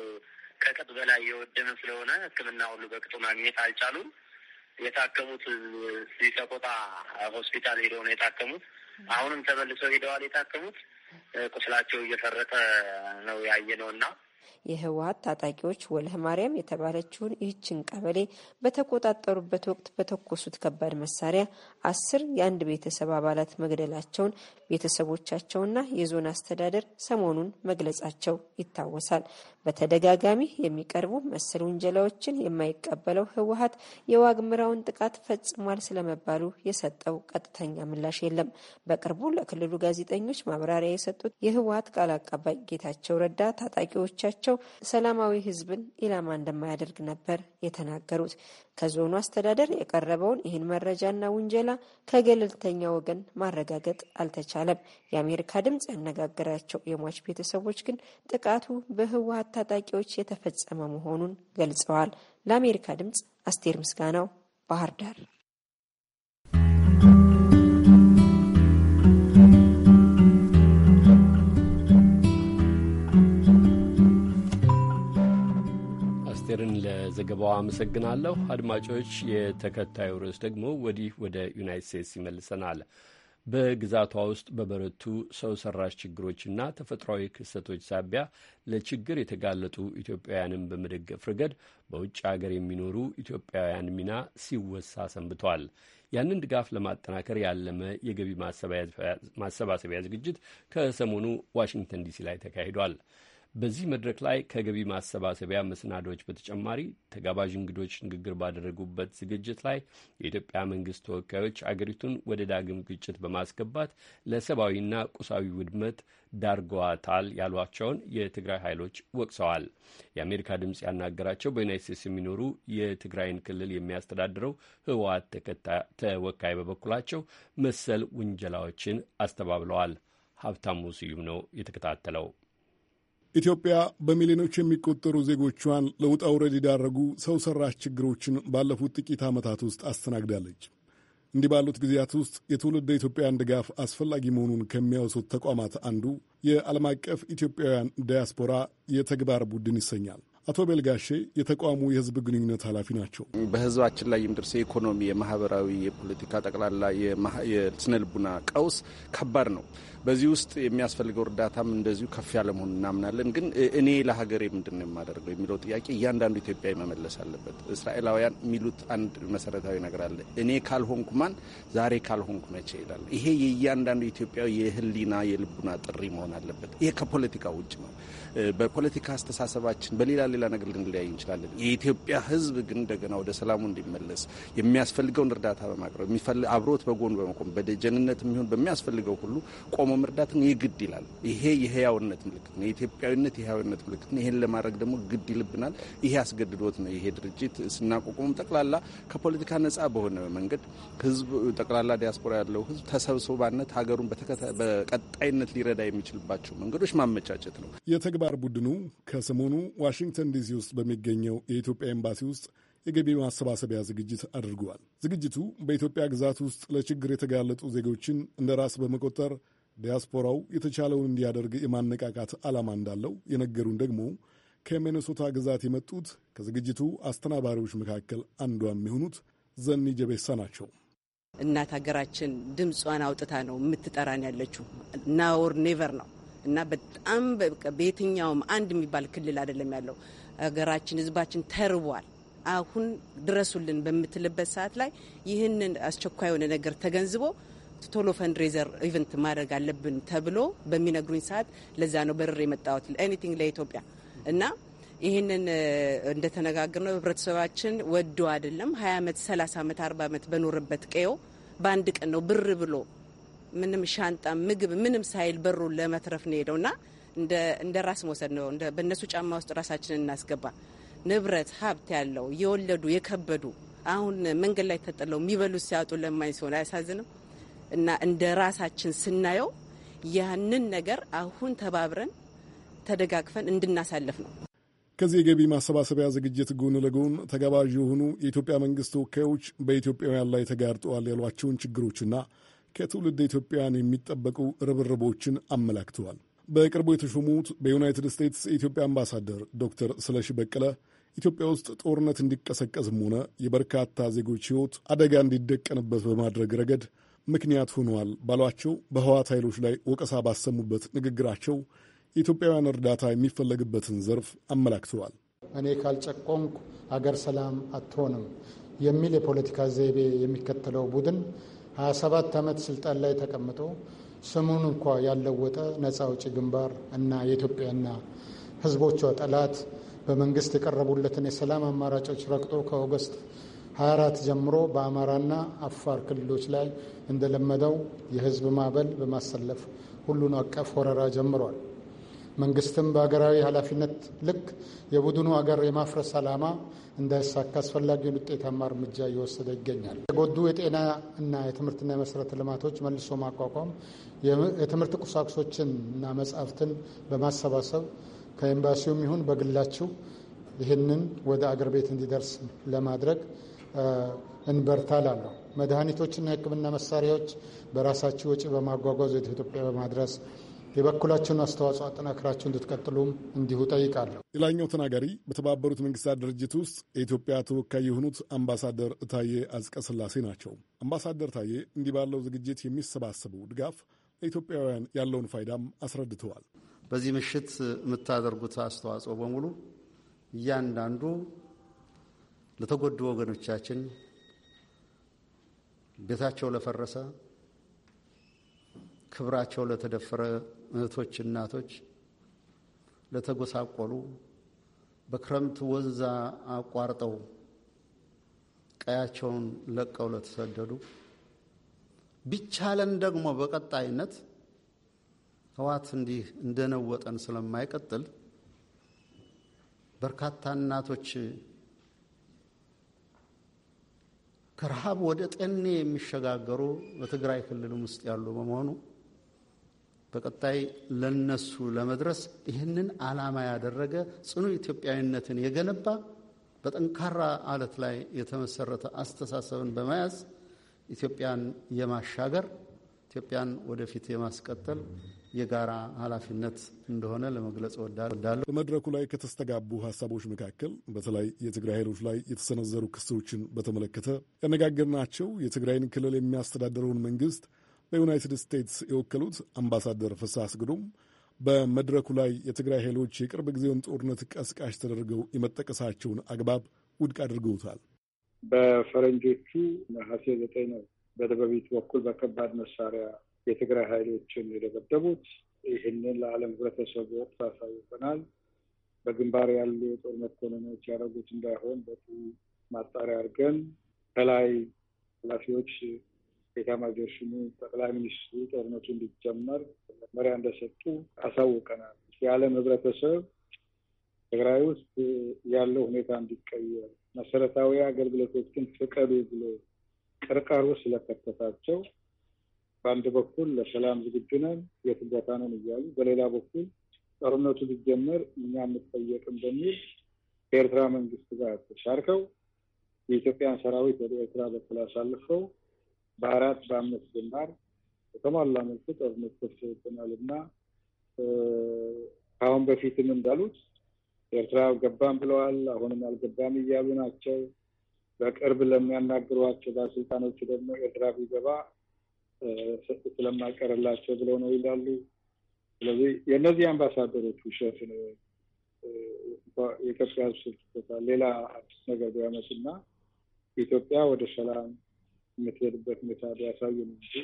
ከቅጥ በላይ የወደመ ስለሆነ ሕክምና ሁሉ በቅጡ ማግኘት አልቻሉም። የታከሙት ሲሰቆጣ ሆስፒታል ሄደው ነው የታከሙት። አሁንም ተመልሰው ሄደዋል የታከሙት። ቁስላቸው እየፈረጠ ነው ያየነውና የህወሓት ታጣቂዎች ወለህ ማርያም የተባለችውን ይህችን ቀበሌ በተቆጣጠሩበት ወቅት በተኮሱት ከባድ መሳሪያ 10 የአንድ ቤተሰብ አባላት መግደላቸውን ቤተሰቦቻቸውና የዞን አስተዳደር ሰሞኑን መግለጻቸው ይታወሳል። በተደጋጋሚ የሚቀርቡ መሰል ውንጀላዎችን የማይቀበለው ህወሓት የዋግምራውን ጥቃት ፈጽሟል ስለመባሉ የሰጠው ቀጥተኛ ምላሽ የለም። በቅርቡ ለክልሉ ጋዜጠኞች ማብራሪያ የሰጡት የህወሓት ቃል አቀባይ ጌታቸው ረዳ ታጣቂዎቻቸው ሰላማዊ ህዝብን ኢላማ እንደማያደርግ ነበር የተናገሩት። ከዞኑ አስተዳደር የቀረበውን ይህን መረጃና ውንጀላ ከገለልተኛ ወገን ማረጋገጥ አልተቻለም። የአሜሪካ ድምጽ ያነጋገራቸው የሟች ቤተሰቦች ግን ጥቃቱ በህወሓት ታጣቂዎች የተፈጸመ መሆኑን ገልጸዋል። ለአሜሪካ ድምጽ አስቴር ምስጋናው ባህር ዳር። አስቴርን ለዘገባው አመሰግናለሁ። አድማጮች፣ የተከታዩ ርዕስ ደግሞ ወዲህ ወደ ዩናይትድ ስቴትስ ይመልሰናል። በግዛቷ ውስጥ በበረቱ ሰው ሰራሽ ችግሮችና ተፈጥሯዊ ክስተቶች ሳቢያ ለችግር የተጋለጡ ኢትዮጵያውያንን በመደገፍ ረገድ በውጭ ሀገር የሚኖሩ ኢትዮጵያውያን ሚና ሲወሳ ሰንብቷል። ያንን ድጋፍ ለማጠናከር ያለመ የገቢ ማሰባሰቢያ ዝግጅት ከሰሞኑ ዋሽንግተን ዲሲ ላይ ተካሂዷል። በዚህ መድረክ ላይ ከገቢ ማሰባሰቢያ መሰናዶዎች በተጨማሪ ተጋባዥ እንግዶች ንግግር ባደረጉበት ዝግጅት ላይ የኢትዮጵያ መንግስት ተወካዮች አገሪቱን ወደ ዳግም ግጭት በማስገባት ለሰብአዊና ቁሳዊ ውድመት ዳርገዋታል ያሏቸውን የትግራይ ኃይሎች ወቅሰዋል። የአሜሪካ ድምፅ ያናገራቸው በዩናይት ስቴትስ የሚኖሩ የትግራይን ክልል የሚያስተዳድረው ህወሓት ተወካይ በበኩላቸው መሰል ውንጀላዎችን አስተባብለዋል። ሀብታሙ ስዩም ነው የተከታተለው። ኢትዮጵያ በሚሊዮኖች የሚቆጠሩ ዜጎቿን ለውጣ ውረድ የዳረጉ ሰው ሰራሽ ችግሮችን ባለፉት ጥቂት ዓመታት ውስጥ አስተናግዳለች። እንዲህ ባሉት ጊዜያት ውስጥ የትውልደ ኢትዮጵያውያን ድጋፍ አስፈላጊ መሆኑን ከሚያወሱት ተቋማት አንዱ የዓለም አቀፍ ኢትዮጵያውያን ዳያስፖራ የተግባር ቡድን ይሰኛል። አቶ ቤልጋሼ የተቋሙ የህዝብ ግንኙነት ኃላፊ ናቸው። በህዝባችን ላይ የሚደርስ የኢኮኖሚ፣ የማህበራዊ፣ የፖለቲካ ጠቅላላ የስነልቡና ቀውስ ከባድ ነው። በዚህ ውስጥ የሚያስፈልገው እርዳታም እንደዚሁ ከፍ ያለ መሆኑን እናምናለን። ግን እኔ ለሀገሬ ምንድን ነው የማደርገው የሚለው ጥያቄ እያንዳንዱ ኢትዮጵያዊ መመለስ አለበት። እስራኤላውያን የሚሉት አንድ መሰረታዊ ነገር አለ። እኔ ካልሆንኩ ማን፣ ዛሬ ካልሆንኩ መቼ ይላል። ይሄ የእያንዳንዱ ኢትዮጵያዊ የህሊና የልቡና ጥሪ መሆን አለበት። ይሄ ከፖለቲካ ውጭ ነው። በፖለቲካ አስተሳሰባችን በሌላ ነገር ልንለያይ እንችላለን። የኢትዮጵያ ህዝብ ግን እንደገና ወደ ሰላሙ እንዲመለስ የሚያስፈልገውን እርዳታ በማቅረብ አብሮት በጎን በመቆም በደጀንነት የሚሆን በሚያስፈልገው ሁሉ ቆሞ መርዳትን ይግድ ይላል። ይሄ የህያውነት ምልክት ነው። የኢትዮጵያዊነት የህያውነት ምልክት ነው። ይሄን ለማድረግ ደግሞ ግድ ይልብናል። ይሄ አስገድዶት ነው። ይሄ ድርጅት ስናቋቁም ጠቅላላ ከፖለቲካ ነጻ በሆነ መንገድ ህዝብ ጠቅላላ ዲያስፖራ ያለው ህዝብ ተሰብስቦባነት ሀገሩን በቀጣይነት ሊረዳ የሚችልባቸው መንገዶች ማመቻቸት ነው። የተግባር ቡድኑ ከሰሞኑ ዋሽንግተን ዲሲ ውስጥ በሚገኘው የኢትዮጵያ ኤምባሲ ውስጥ የገቢ ማሰባሰቢያ ዝግጅት አድርገዋል። ዝግጅቱ በኢትዮጵያ ግዛት ውስጥ ለችግር የተጋለጡ ዜጎችን እንደ ራስ በመቆጠር ዲያስፖራው የተቻለውን እንዲያደርግ የማነቃቃት ዓላማ እንዳለው የነገሩን ደግሞ ከሚኔሶታ ግዛት የመጡት ከዝግጅቱ አስተናባሪዎች መካከል አንዷ የሚሆኑት ዘኒ ጀቤሳ ናቸው። እናት ሀገራችን ድምጿን አውጥታ ነው የምትጠራን ያለችው። ናውር ኔቨር ነው እና በጣም በየትኛውም አንድ የሚባል ክልል አይደለም ያለው። ሀገራችን ህዝባችን ተርቧል። አሁን ድረሱልን በምትልበት ሰዓት ላይ ይህንን አስቸኳይ የሆነ ነገር ተገንዝቦ ቶሎ ፈንድሬዘር ኢቨንት ማድረግ አለብን ተብሎ በሚነግሩኝ ሰዓት ለዛ ነው በርር የመጣሁት ኤኒቲንግ ለኢትዮጵያ እና ይህንን እንደተነጋገርነው ህብረተሰባችን ወዶ አይደለም 20 ዓመት 30 ዓመት 40 ዓመት በኖርበት ቀዮ በአንድ ቀን ነው ብር ብሎ ምንም ሻንጣ ምግብ ምንም ሳይል በሩን ለመትረፍ ነው ሄደውና እንደ ራስ መውሰድ ነው። በእነሱ ጫማ ውስጥ ራሳችንን እናስገባ። ንብረት ሀብት ያለው የወለዱ የከበዱ አሁን መንገድ ላይ ተጠለው የሚበሉት ሲያጡ ለማኝ ሲሆን አያሳዝንም? እና እንደ ራሳችን ስናየው ያንን ነገር አሁን ተባብረን ተደጋግፈን እንድናሳልፍ ነው። ከዚህ የገቢ ማሰባሰቢያ ዝግጅት ጎን ለጎን ተጋባዥ የሆኑ የኢትዮጵያ መንግስት ተወካዮች በኢትዮጵያውያን ላይ ተጋርጠዋል ያሏቸውን ችግሮችና ከትውልድ ኢትዮጵያውያን የሚጠበቁ ርብርቦችን አመላክተዋል። በቅርቡ የተሾሙት በዩናይትድ ስቴትስ የኢትዮጵያ አምባሳደር ዶክተር ስለሺ በቀለ ኢትዮጵያ ውስጥ ጦርነት እንዲቀሰቀስም ሆነ የበርካታ ዜጎች ሕይወት አደጋ እንዲደቀንበት በማድረግ ረገድ ምክንያት ሆነዋል ባሏቸው በህወሓት ኃይሎች ላይ ወቀሳ ባሰሙበት ንግግራቸው የኢትዮጵያውያን እርዳታ የሚፈለግበትን ዘርፍ አመላክተዋል። እኔ ካልጨቆንኩ አገር ሰላም አትሆንም የሚል የፖለቲካ ዘይቤ የሚከተለው ቡድን 27 ዓመት ስልጣን ላይ ተቀምጦ ስሙን እንኳ ያለወጠ ነፃ አውጪ ግንባር እና የኢትዮጵያና ህዝቦቿ ጠላት በመንግስት የቀረቡለትን የሰላም አማራጮች ረግጦ ከኦገስት 24 ጀምሮ በአማራና አፋር ክልሎች ላይ እንደለመደው የህዝብ ማዕበል በማሰለፍ ሁሉን አቀፍ ወረራ ጀምሯል። መንግስትም በሀገራዊ ኃላፊነት ልክ የቡድኑ አገር የማፍረስ ዓላማ እንዳይሳካ አስፈላጊውን ውጤታማ እርምጃ እየወሰደ ይገኛል። የተጎዱ የጤና እና የትምህርትና የመሰረተ ልማቶች መልሶ ማቋቋም፣ የትምህርት ቁሳቁሶችን እና መጻሕፍትን በማሰባሰብ ከኤምባሲውም ይሁን በግላችሁ ይህንን ወደ አገር ቤት እንዲደርስ ለማድረግ እንበርታ እላለሁ። መድኃኒቶችና የሕክምና መሳሪያዎች በራሳችሁ ወጪ በማጓጓዝ ወደ ኢትዮጵያ በማድረስ የበኩላቸውን አስተዋጽኦ አጠናክራችሁ እንድትቀጥሉም እንዲሁ ጠይቃለሁ። ሌላኛው ተናጋሪ በተባበሩት መንግስታት ድርጅት ውስጥ የኢትዮጵያ ተወካይ የሆኑት አምባሳደር ታዬ አጽቀሥላሴ ናቸው። አምባሳደር ታዬ እንዲህ ባለው ዝግጅት የሚሰባሰበው ድጋፍ ለኢትዮጵያውያን ያለውን ፋይዳም አስረድተዋል። በዚህ ምሽት የምታደርጉት አስተዋጽኦ በሙሉ እያንዳንዱ ለተጎዱ ወገኖቻችን፣ ቤታቸው ለፈረሰ፣ ክብራቸው ለተደፈረ እህቶች፣ እናቶች፣ ለተጎሳቆሉ፣ በክረምት ወንዝ አቋርጠው ቀያቸውን ለቀው ለተሰደዱ፣ ቢቻለን ደግሞ በቀጣይነት ህወሓት እንዲህ እንደነወጠን ስለማይቀጥል በርካታ እናቶች ከረሃብ ወደ ጤኔ የሚሸጋገሩ በትግራይ ክልልም ውስጥ ያሉ በመሆኑ በቀጣይ ለነሱ ለመድረስ ይህንን ዓላማ ያደረገ ጽኑ ኢትዮጵያዊነትን የገነባ በጠንካራ አለት ላይ የተመሰረተ አስተሳሰብን በመያዝ ኢትዮጵያን የማሻገር ኢትዮጵያን ወደፊት የማስቀጠል የጋራ ኃላፊነት እንደሆነ ለመግለጽ እወዳለሁ። በመድረኩ ላይ ከተስተጋቡ ሀሳቦች መካከል በተለይ የትግራይ ኃይሎች ላይ የተሰነዘሩ ክሶችን በተመለከተ ያነጋገርናቸው የትግራይን ክልል የሚያስተዳድረውን መንግስት በዩናይትድ ስቴትስ የወከሉት አምባሳደር ፍስሐ አስገዶም በመድረኩ ላይ የትግራይ ኃይሎች የቅርብ ጊዜውን ጦርነት ቀስቃሽ ተደርገው የመጠቀሳቸውን አግባብ ውድቅ አድርገውታል። በፈረንጆቹ ነሐሴ 9 ነው በደቡቢት በኩል በከባድ መሳሪያ የትግራይ ኃይሎችን የደበደቡት። ይህንን ለዓለም ህብረተሰብ ወቅት አሳውቀናል። በግንባር ያሉ የጦር መኮንኖች ያደረጉት እንዳይሆን በቂ ማጣሪያ አድርገን ከላይ ኃላፊዎች ኤታማዦር ሹሙ፣ ጠቅላይ ሚኒስትሩ ጦርነቱ እንዲጀመር መመሪያ እንደሰጡ አሳውቀናል። የዓለም ህብረተሰብ ትግራይ ውስጥ ያለው ሁኔታ እንዲቀየር መሰረታዊ አገልግሎቶችን ፍቀዱ ብሎ ቅርቃሩ ስለከተታቸው በአንድ በኩል ለሰላም ዝግጁ ነን የትም ቦታ ነን እያሉ፣ በሌላ በኩል ጦርነቱ ሊጀመር እኛ የምትጠየቅም በሚል ከኤርትራ መንግስት ጋር ተሻርከው የኢትዮጵያን ሰራዊት ወደ ኤርትራ በኩል አሳልፈው በ4 በ5 ግንባር በተሟላ መልኩ ጦርነት ከፍተናል እና ከአሁን በፊትም እንዳሉት ኤርትራ ገባም ብለዋል። አሁንም አልገባም እያሉ ናቸው። በቅርብ ለሚያናግሯቸው ባለስልጣኖች ደግሞ ኤርትራ ቢገባ ስለማይቀርላቸው ብለው ነው ይላሉ። ስለዚህ የእነዚህ አምባሳደሮች ውሸት ነው። የኢትዮጵያ ስልጣ ሌላ አዲስ ነገር ቢያመጡና ኢትዮጵያ ወደ ሰላም የምትሄድበት ሁኔታ ቢያሳዩ ነው እንጂ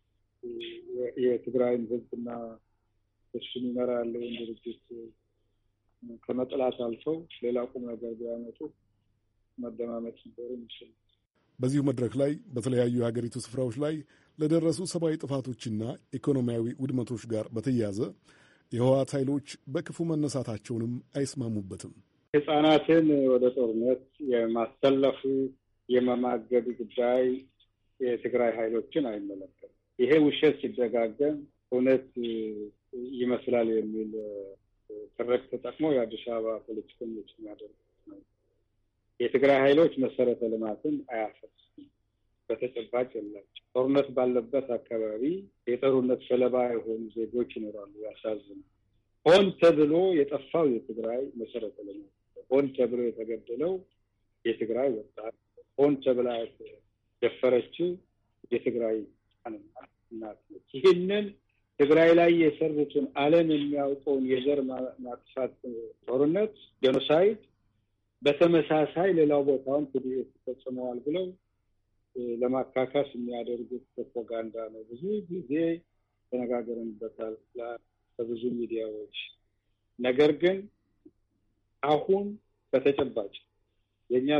የትግራይን ህዝብና እሱን ይመራ ያለውን ድርጅት ከመጥላት አልፈው ሌላ ቁም ነገር ቢያመጡ መደማመጥ ነበሩ ይችላል። በዚሁ መድረክ ላይ በተለያዩ የሀገሪቱ ስፍራዎች ላይ ለደረሱ ሰብአዊ ጥፋቶችና ኢኮኖሚያዊ ውድመቶች ጋር በተያያዘ የህወሓት ኃይሎች በክፉ መነሳታቸውንም አይስማሙበትም። ህጻናትን ወደ ጦርነት የማሰለፉ የመማገዱ ጉዳይ የትግራይ ኃይሎችን አይመለከትም። ይሄ ውሸት ሲደጋገም እውነት ይመስላል የሚል ትርክ ተጠቅሞ የአዲስ አበባ ፖለቲከኞች የሚያደርጉት ነው። የትግራይ ኃይሎች መሰረተ ልማትን አያፈርስም፣ በተጨባጭ የላቸው። ጦርነት ባለበት አካባቢ የጦርነት ሰለባ የሆኑ ዜጎች ይኖራሉ። ያሳዝናል። ሆን ተብሎ የጠፋው የትግራይ መሰረተ ልማት፣ ሆን ተብሎ የተገደለው የትግራይ ወጣት፣ ሆን ተብላ የተደፈረችው የትግራይ እናት ነች። ይህንን ትግራይ ላይ የሰሩትን ዓለም የሚያውቀውን የዘር ማጥፋት ጦርነት ጄኖሳይድ በተመሳሳይ ሌላው ቦታውን ትዲት ተፈጽመዋል ብለው ለማካካስ የሚያደርጉት ፕሮፓጋንዳ ነው። ብዙ ጊዜ ተነጋገርንበታል በብዙ ሚዲያዎች። ነገር ግን አሁን በተጨባጭ የኛ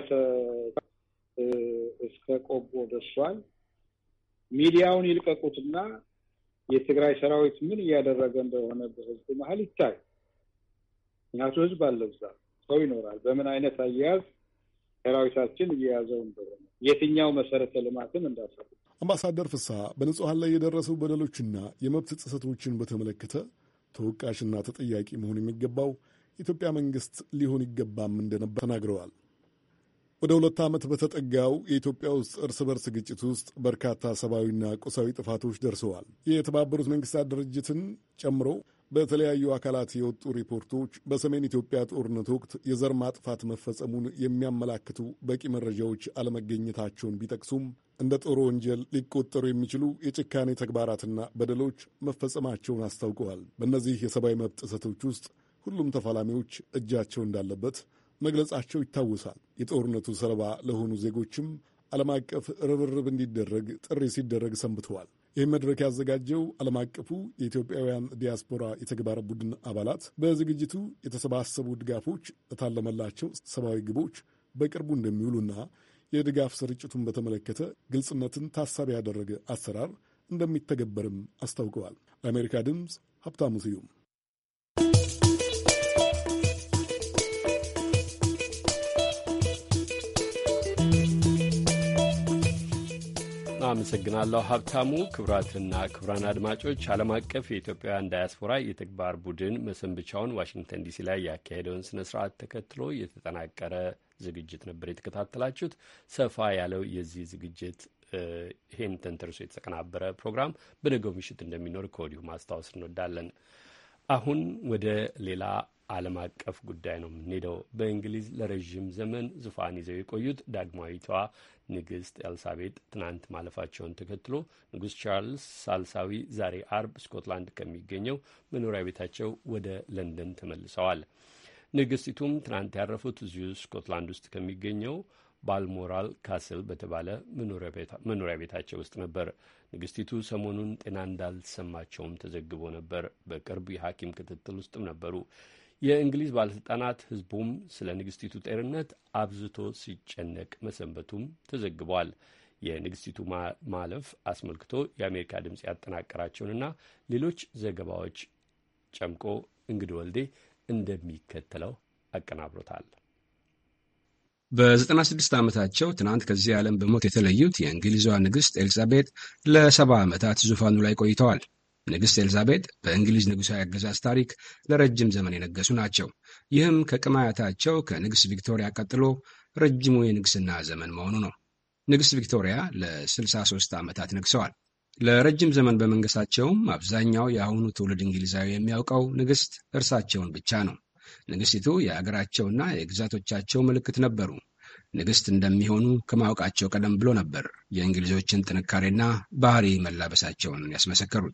እስከ ቆቦ ደርሷል። ሚዲያውን ይልቀቁትና የትግራይ ሰራዊት ምን እያደረገ እንደሆነ በህዝብ መሀል ይታይ። ምክንያቱም ህዝብ አለዛ ሰው ይኖራል። በምን አይነት አያያዝ ሰራዊታችን እየያዘው እንደሆነ የትኛው መሰረተ ልማትን እንዳሰሩ አምባሳደር ፍስሐ በንጹሐን ላይ የደረሱ በደሎችና የመብት ጥሰቶችን በተመለከተ ተወቃሽና ተጠያቂ መሆን የሚገባው የኢትዮጵያ መንግስት ሊሆን ይገባም እንደነበር ተናግረዋል። ወደ 2 ዓመት በተጠጋው የኢትዮጵያ ውስጥ እርስ በርስ ግጭት ውስጥ በርካታ ሰብአዊና ቁሳዊ ጥፋቶች ደርሰዋል። የተባበሩት መንግስታት ድርጅትን ጨምሮ በተለያዩ አካላት የወጡ ሪፖርቶች በሰሜን ኢትዮጵያ ጦርነት ወቅት የዘር ማጥፋት መፈጸሙን የሚያመላክቱ በቂ መረጃዎች አለመገኘታቸውን ቢጠቅሱም እንደ ጦር ወንጀል ሊቆጠሩ የሚችሉ የጭካኔ ተግባራትና በደሎች መፈጸማቸውን አስታውቀዋል። በእነዚህ የሰብአዊ መብት ጥሰቶች ውስጥ ሁሉም ተፋላሚዎች እጃቸው እንዳለበት መግለጻቸው ይታወሳል። የጦርነቱ ሰለባ ለሆኑ ዜጎችም ዓለም አቀፍ ርብርብ እንዲደረግ ጥሪ ሲደረግ ሰንብተዋል። ይህ መድረክ ያዘጋጀው ዓለም አቀፉ የኢትዮጵያውያን ዲያስፖራ የተግባር ቡድን አባላት በዝግጅቱ የተሰባሰቡ ድጋፎች ለታለመላቸው ሰብአዊ ግቦች በቅርቡ እንደሚውሉና የድጋፍ ስርጭቱን በተመለከተ ግልጽነትን ታሳቢ ያደረገ አሰራር እንደሚተገበርም አስታውቀዋል። ለአሜሪካ ድምፅ ሀብታሙ ስዩም። አመሰግናለሁ ሀብታሙ። ክቡራትና ክቡራን አድማጮች ዓለም አቀፍ የኢትዮጵያውያን ዳያስፖራ የተግባር ቡድን መሰንብቻውን ዋሽንግተን ዲሲ ላይ ያካሄደውን ስነ ስርዓት ተከትሎ የተጠናቀረ ዝግጅት ነበር የተከታተላችሁት። ሰፋ ያለው የዚህ ዝግጅት ይህን ተንተርሶ የተቀናበረ ፕሮግራም በነገው ምሽት እንደሚኖር ከወዲሁ ማስታወስ እንወዳለን። አሁን ወደ ሌላ ዓለም አቀፍ ጉዳይ ነው የምንሄደው። በእንግሊዝ ለረዥም ዘመን ዙፋን ይዘው የቆዩት ዳግማዊቷ ንግሥት ኤልሳቤጥ ትናንት ማለፋቸውን ተከትሎ ንጉሥ ቻርልስ ሳልሳዊ ዛሬ አርብ ስኮትላንድ ከሚገኘው መኖሪያ ቤታቸው ወደ ለንደን ተመልሰዋል። ንግሥቲቱም ትናንት ያረፉት እዚሁ ስኮትላንድ ውስጥ ከሚገኘው ባልሞራል ካስል በተባለ መኖሪያ ቤታቸው ውስጥ ነበር። ንግሥቲቱ ሰሞኑን ጤና እንዳልተሰማቸውም ተዘግቦ ነበር። በቅርብ የሐኪም ክትትል ውስጥም ነበሩ። የእንግሊዝ ባለሥልጣናት ሕዝቡም ስለ ንግሥቲቱ ጤንነት አብዝቶ ሲጨነቅ መሰንበቱም ተዘግቧል። የንግሥቲቱ ማለፍ አስመልክቶ የአሜሪካ ድምፅ ያጠናቀራቸውንና ሌሎች ዘገባዎች ጨምቆ እንግዲህ ወልዴ እንደሚከተለው አቀናብሮታል። በ96 ዓመታቸው ትናንት ከዚህ ዓለም በሞት የተለዩት የእንግሊዟ ንግሥት ኤልዛቤጥ ለ70 ዓመታት ዙፋኑ ላይ ቆይተዋል። ንግሥት ኤልዛቤጥ በእንግሊዝ ንጉሣዊ አገዛዝ ታሪክ ለረጅም ዘመን የነገሱ ናቸው። ይህም ከቅማያታቸው ከንግሥት ቪክቶሪያ ቀጥሎ ረጅሙ የንግሥና ዘመን መሆኑ ነው። ንግሥት ቪክቶሪያ ለ63 ዓመታት ነግሰዋል። ለረጅም ዘመን በመንገሳቸውም አብዛኛው የአሁኑ ትውልድ እንግሊዛዊ የሚያውቀው ንግሥት እርሳቸውን ብቻ ነው። ንግሥቲቱ የአገራቸውና የግዛቶቻቸው ምልክት ነበሩ። ንግሥት እንደሚሆኑ ከማወቃቸው ቀደም ብሎ ነበር የእንግሊዞችን ጥንካሬና ባህሪ መላበሳቸውን ያስመሰከሩት።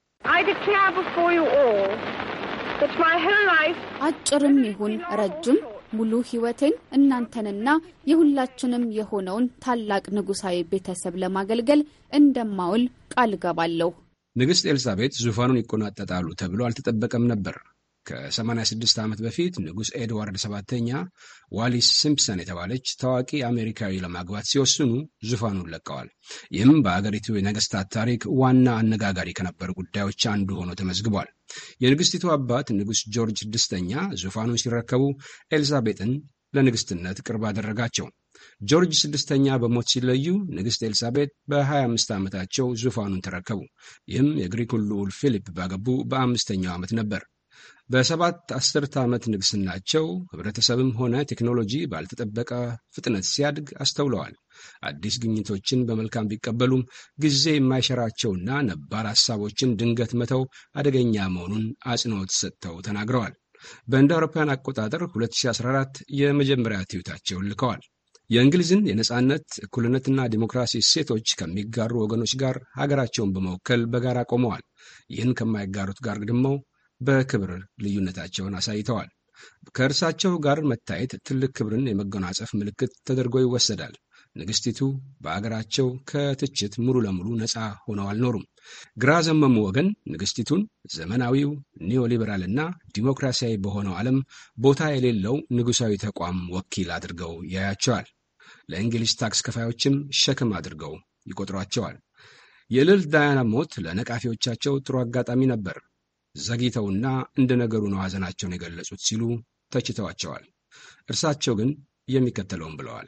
አጭርም ይሁን ረጅም ሙሉ ሕይወቴን እናንተንና የሁላችንም የሆነውን ታላቅ ንጉሣዊ ቤተሰብ ለማገልገል እንደማውል ቃል ገባለሁ። ንግሥት ኤልሳቤት ዙፋኑን ይቆናጠጣሉ ተብሎ አልተጠበቀም ነበር። ከ86 ዓመት በፊት ንጉሥ ኤድዋርድ ሰባተኛ ዋሊስ ሲምፕሰን የተባለች ታዋቂ አሜሪካዊ ለማግባት ሲወስኑ ዙፋኑን ለቀዋል። ይህም በአገሪቱ የነገሥታት ታሪክ ዋና አነጋጋሪ ከነበሩ ጉዳዮች አንዱ ሆኖ ተመዝግቧል። የንግሥቲቱ አባት ንጉሥ ጆርጅ ስድስተኛ ዙፋኑን ሲረከቡ ኤልሳቤጥን ለንግሥትነት ቅርብ አደረጋቸው። ጆርጅ ስድስተኛ በሞት ሲለዩ ንግሥት ኤልሳቤጥ በ25 ዓመታቸው ዙፋኑን ተረከቡ። ይህም የግሪኩን ልዑል ፊሊፕ ባገቡ በ5ኛው ዓመት ነበር። በ7 አስርተ ዓመት ንግሥናቸው ህብረተሰብም ሆነ ቴክኖሎጂ ባልተጠበቀ ፍጥነት ሲያድግ አስተውለዋል። አዲስ ግኝቶችን በመልካም ቢቀበሉም ጊዜ የማይሸራቸውና ነባር ሐሳቦችን ድንገት መተው አደገኛ መሆኑን አጽንዖት ሰጥተው ተናግረዋል። በእንደ አውሮፓውያን አቆጣጠር 2014 የመጀመሪያ ትዊታቸውን ልከዋል። የእንግሊዝን የነጻነት እኩልነትና ዲሞክራሲ እሴቶች ከሚጋሩ ወገኖች ጋር ሀገራቸውን በመወከል በጋራ ቆመዋል። ይህን ከማይጋሩት ጋር ደግሞ በክብር ልዩነታቸውን አሳይተዋል። ከእርሳቸው ጋር መታየት ትልቅ ክብርን የመጎናጸፍ ምልክት ተደርጎ ይወሰዳል። ንግሥቲቱ በአገራቸው ከትችት ሙሉ ለሙሉ ነፃ ሆነው አልኖሩም። ግራ ዘመሙ ወገን ንግሥቲቱን ዘመናዊው ኒዮሊበራልና ዲሞክራሲያዊ በሆነው ዓለም ቦታ የሌለው ንጉሣዊ ተቋም ወኪል አድርገው ያያቸዋል። ለእንግሊዝ ታክስ ከፋዮችም ሸክም አድርገው ይቆጥሯቸዋል። የልዕልት ዳያና ሞት ለነቃፊዎቻቸው ጥሩ አጋጣሚ ነበር። ዘግይተውና እንደ ነገሩ ነው ሐዘናቸውን የገለጹት ሲሉ ተችተዋቸዋል። እርሳቸው ግን የሚከተለውን ብለዋል።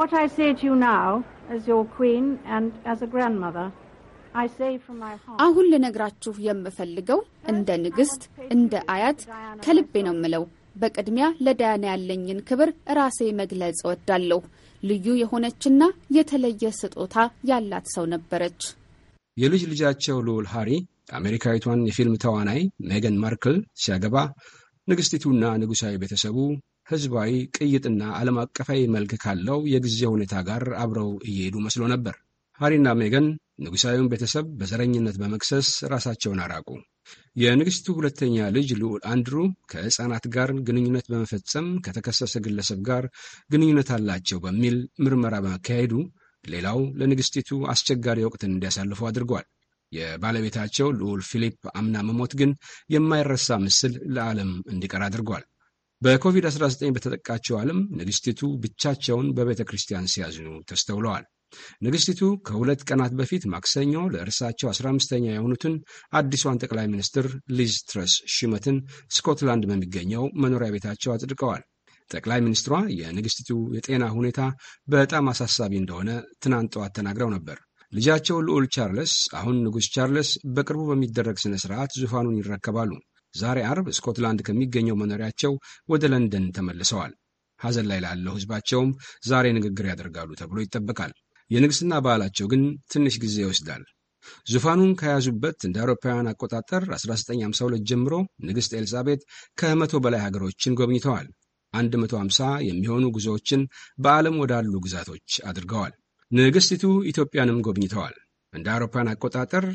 አሁን ልነግራችሁ የምፈልገው እንደ ንግሥት፣ እንደ አያት ከልቤ ነው የምለው። በቅድሚያ ለዳያና ያለኝን ክብር ራሴ መግለጽ እወዳለሁ። ልዩ የሆነችና የተለየ ስጦታ ያላት ሰው ነበረች። የልጅ ልጃቸው ልዑል ሃሪ አሜሪካዊቷን የፊልም ተዋናይ ሜገን ማርክል ሲያገባ ንግሥቲቱና ንጉሣዊ ቤተሰቡ ሕዝባዊ ቅይጥና ዓለም አቀፋዊ መልክ ካለው የጊዜ ሁኔታ ጋር አብረው እየሄዱ መስሎ ነበር። ሃሪና ሜገን ንጉሣዊውን ቤተሰብ በዘረኝነት በመክሰስ ራሳቸውን አራቁ። የንግሥቱ ሁለተኛ ልጅ ልዑል አንድሩ ከሕፃናት ጋር ግንኙነት በመፈጸም ከተከሰሰ ግለሰብ ጋር ግንኙነት አላቸው በሚል ምርመራ በመካሄዱ ሌላው ለንግሥቲቱ አስቸጋሪ ወቅትን እንዲያሳልፉ አድርጓል። የባለቤታቸው ልዑል ፊሊፕ አምና መሞት ግን የማይረሳ ምስል ለዓለም እንዲቀር አድርጓል። በኮቪድ-19 በተጠቃቸው ዓለም ንግሥቲቱ ብቻቸውን በቤተ ክርስቲያን ሲያዝኑ ተስተውለዋል። ንግሥቲቱ ከ2 ቀናት በፊት ማክሰኞ ለእርሳቸው 15ኛ የሆኑትን አዲሷን ጠቅላይ ሚኒስትር ሊዝ ትረስ ሹመትን ስኮትላንድ በሚገኘው መኖሪያ ቤታቸው አጽድቀዋል። ጠቅላይ ሚኒስትሯ የንግሥቲቱ የጤና ሁኔታ በጣም አሳሳቢ እንደሆነ ትናንት ጠዋት ተናግረው ነበር። ልጃቸው ልዑል ቻርለስ አሁን ንጉሥ ቻርለስ በቅርቡ በሚደረግ ሥነ ሥርዓት ዙፋኑን ይረከባሉ። ዛሬ አርብ ስኮትላንድ ከሚገኘው መኖሪያቸው ወደ ለንደን ተመልሰዋል። ሐዘን ላይ ላለው ሕዝባቸውም ዛሬ ንግግር ያደርጋሉ ተብሎ ይጠበቃል። የንግሥና በዓላቸው ግን ትንሽ ጊዜ ይወስዳል። ዙፋኑን ከያዙበት እንደ አውሮፓውያን አቆጣጠር 1952 ጀምሮ ንግሥት ኤልሳቤጥ ከ100 በላይ ሀገሮችን ጎብኝተዋል። 150 የሚሆኑ ጉዞዎችን በዓለም ወዳሉ ግዛቶች አድርገዋል። ንግሥቲቱ ኢትዮጵያንም ጎብኝተዋል። እንደ አውሮፓውያን አቆጣጠር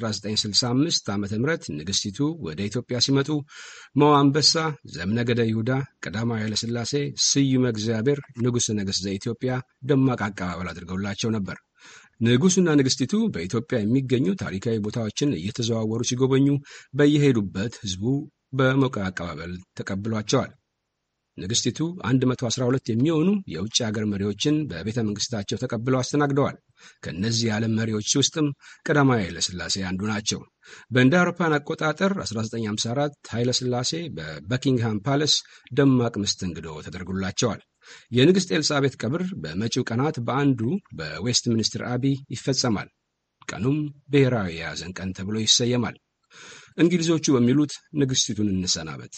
በ1965 ዓ ም ንግሥቲቱ ወደ ኢትዮጵያ ሲመጡ መዋ አንበሳ፣ ዘምነገደ ይሁዳ፣ ቀዳማዊ ኃይለሥላሴ፣ ስዩመ እግዚአብሔር ንጉሠ ነገሥት ዘኢትዮጵያ ደማቅ አቀባበል አድርገውላቸው ነበር። ንጉሡና ንግሥቲቱ በኢትዮጵያ የሚገኙ ታሪካዊ ቦታዎችን እየተዘዋወሩ ሲጎበኙ በየሄዱበት ሕዝቡ በሞቀ አቀባበል ተቀብሏቸዋል። ንግሥቲቱ 112 የሚሆኑ የውጭ አገር መሪዎችን በቤተ መንግሥታቸው ተቀብለው አስተናግደዋል። ከእነዚህ የዓለም መሪዎች ውስጥም ቀዳማዊ ኃይለሥላሴ አንዱ ናቸው። በእንደ አውሮፓውያን አቆጣጠር 1954 ኃይለሥላሴ በበኪንግሃም ፓለስ ደማቅ መስተንግዶ ተደርጎላቸዋል። የንግሥት ኤልሳቤጥ ቀብር በመጪው ቀናት በአንዱ በዌስት ሚኒስትር አቢ ይፈጸማል። ቀኑም ብሔራዊ የሐዘን ቀን ተብሎ ይሰየማል። እንግሊዞቹ በሚሉት ንግሥቲቱን እንሰናበት።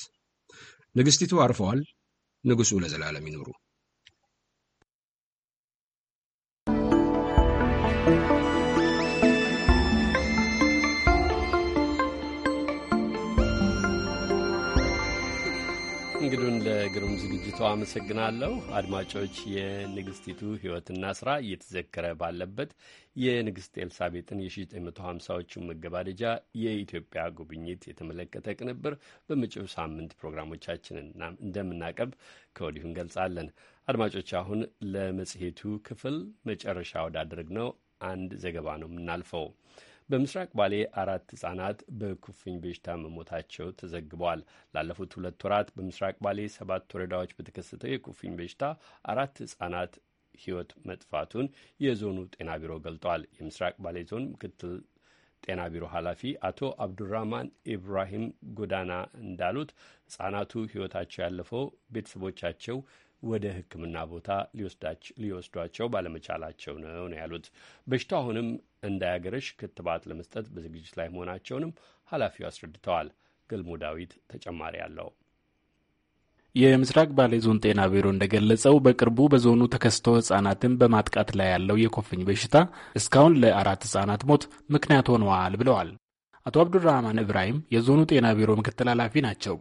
ንግሥቲቱ አርፈዋል። ንጉሡ ለዘላለም ይኑሩ። አመሰግናለሁ። አድማጮች፣ የንግስቲቱ ሕይወትና ስራ እየተዘከረ ባለበት የንግስት ኤልሳቤጥን የ1950ዎቹ መገባደጃ የኢትዮጵያ ጉብኝት የተመለከተ ቅንብር በመጪው ሳምንት ፕሮግራሞቻችን እንደምናቀርብ ከወዲሁ እንገልጻለን። አድማጮች፣ አሁን ለመጽሔቱ ክፍል መጨረሻ ወዳደረግነው አንድ ዘገባ ነው የምናልፈው። በምስራቅ ባሌ 4 ሕጻናት በኩፍኝ በሽታ መሞታቸው ተዘግበዋል። ላለፉት 2 ወራት በምስራቅ ባሌ 7 ወረዳዎች በተከሰተው የኩፍኝ በሽታ 4 ሕጻናት ሕይወት መጥፋቱን የዞኑ ጤና ቢሮ ገልጧል። የምስራቅ ባሌ ዞን ምክትል ጤና ቢሮ ኃላፊ አቶ አብዱራህማን ኢብራሂም ጎዳና እንዳሉት ሕጻናቱ ሕይወታቸው ያለፈው ቤተሰቦቻቸው ወደ ሕክምና ቦታ ሊወስዷቸው ባለመቻላቸው ነው ያሉት። በሽታው አሁንም እንዳያገረሽ ክትባት ለመስጠት በዝግጅት ላይ መሆናቸውንም ኃላፊው አስረድተዋል። ገልሞ ዳዊት ተጨማሪ አለው። የምስራቅ ባሌ ዞን ጤና ቢሮ እንደገለጸው በቅርቡ በዞኑ ተከስቶ ሕጻናትን በማጥቃት ላይ ያለው የኩፍኝ በሽታ እስካሁን ለ4 ሕጻናት ሞት ምክንያት ሆነዋል ብለዋል። አቶ አብዱራህማን ኢብራሂም የዞኑ ጤና ቢሮ ምክትል ኃላፊ ናቸው።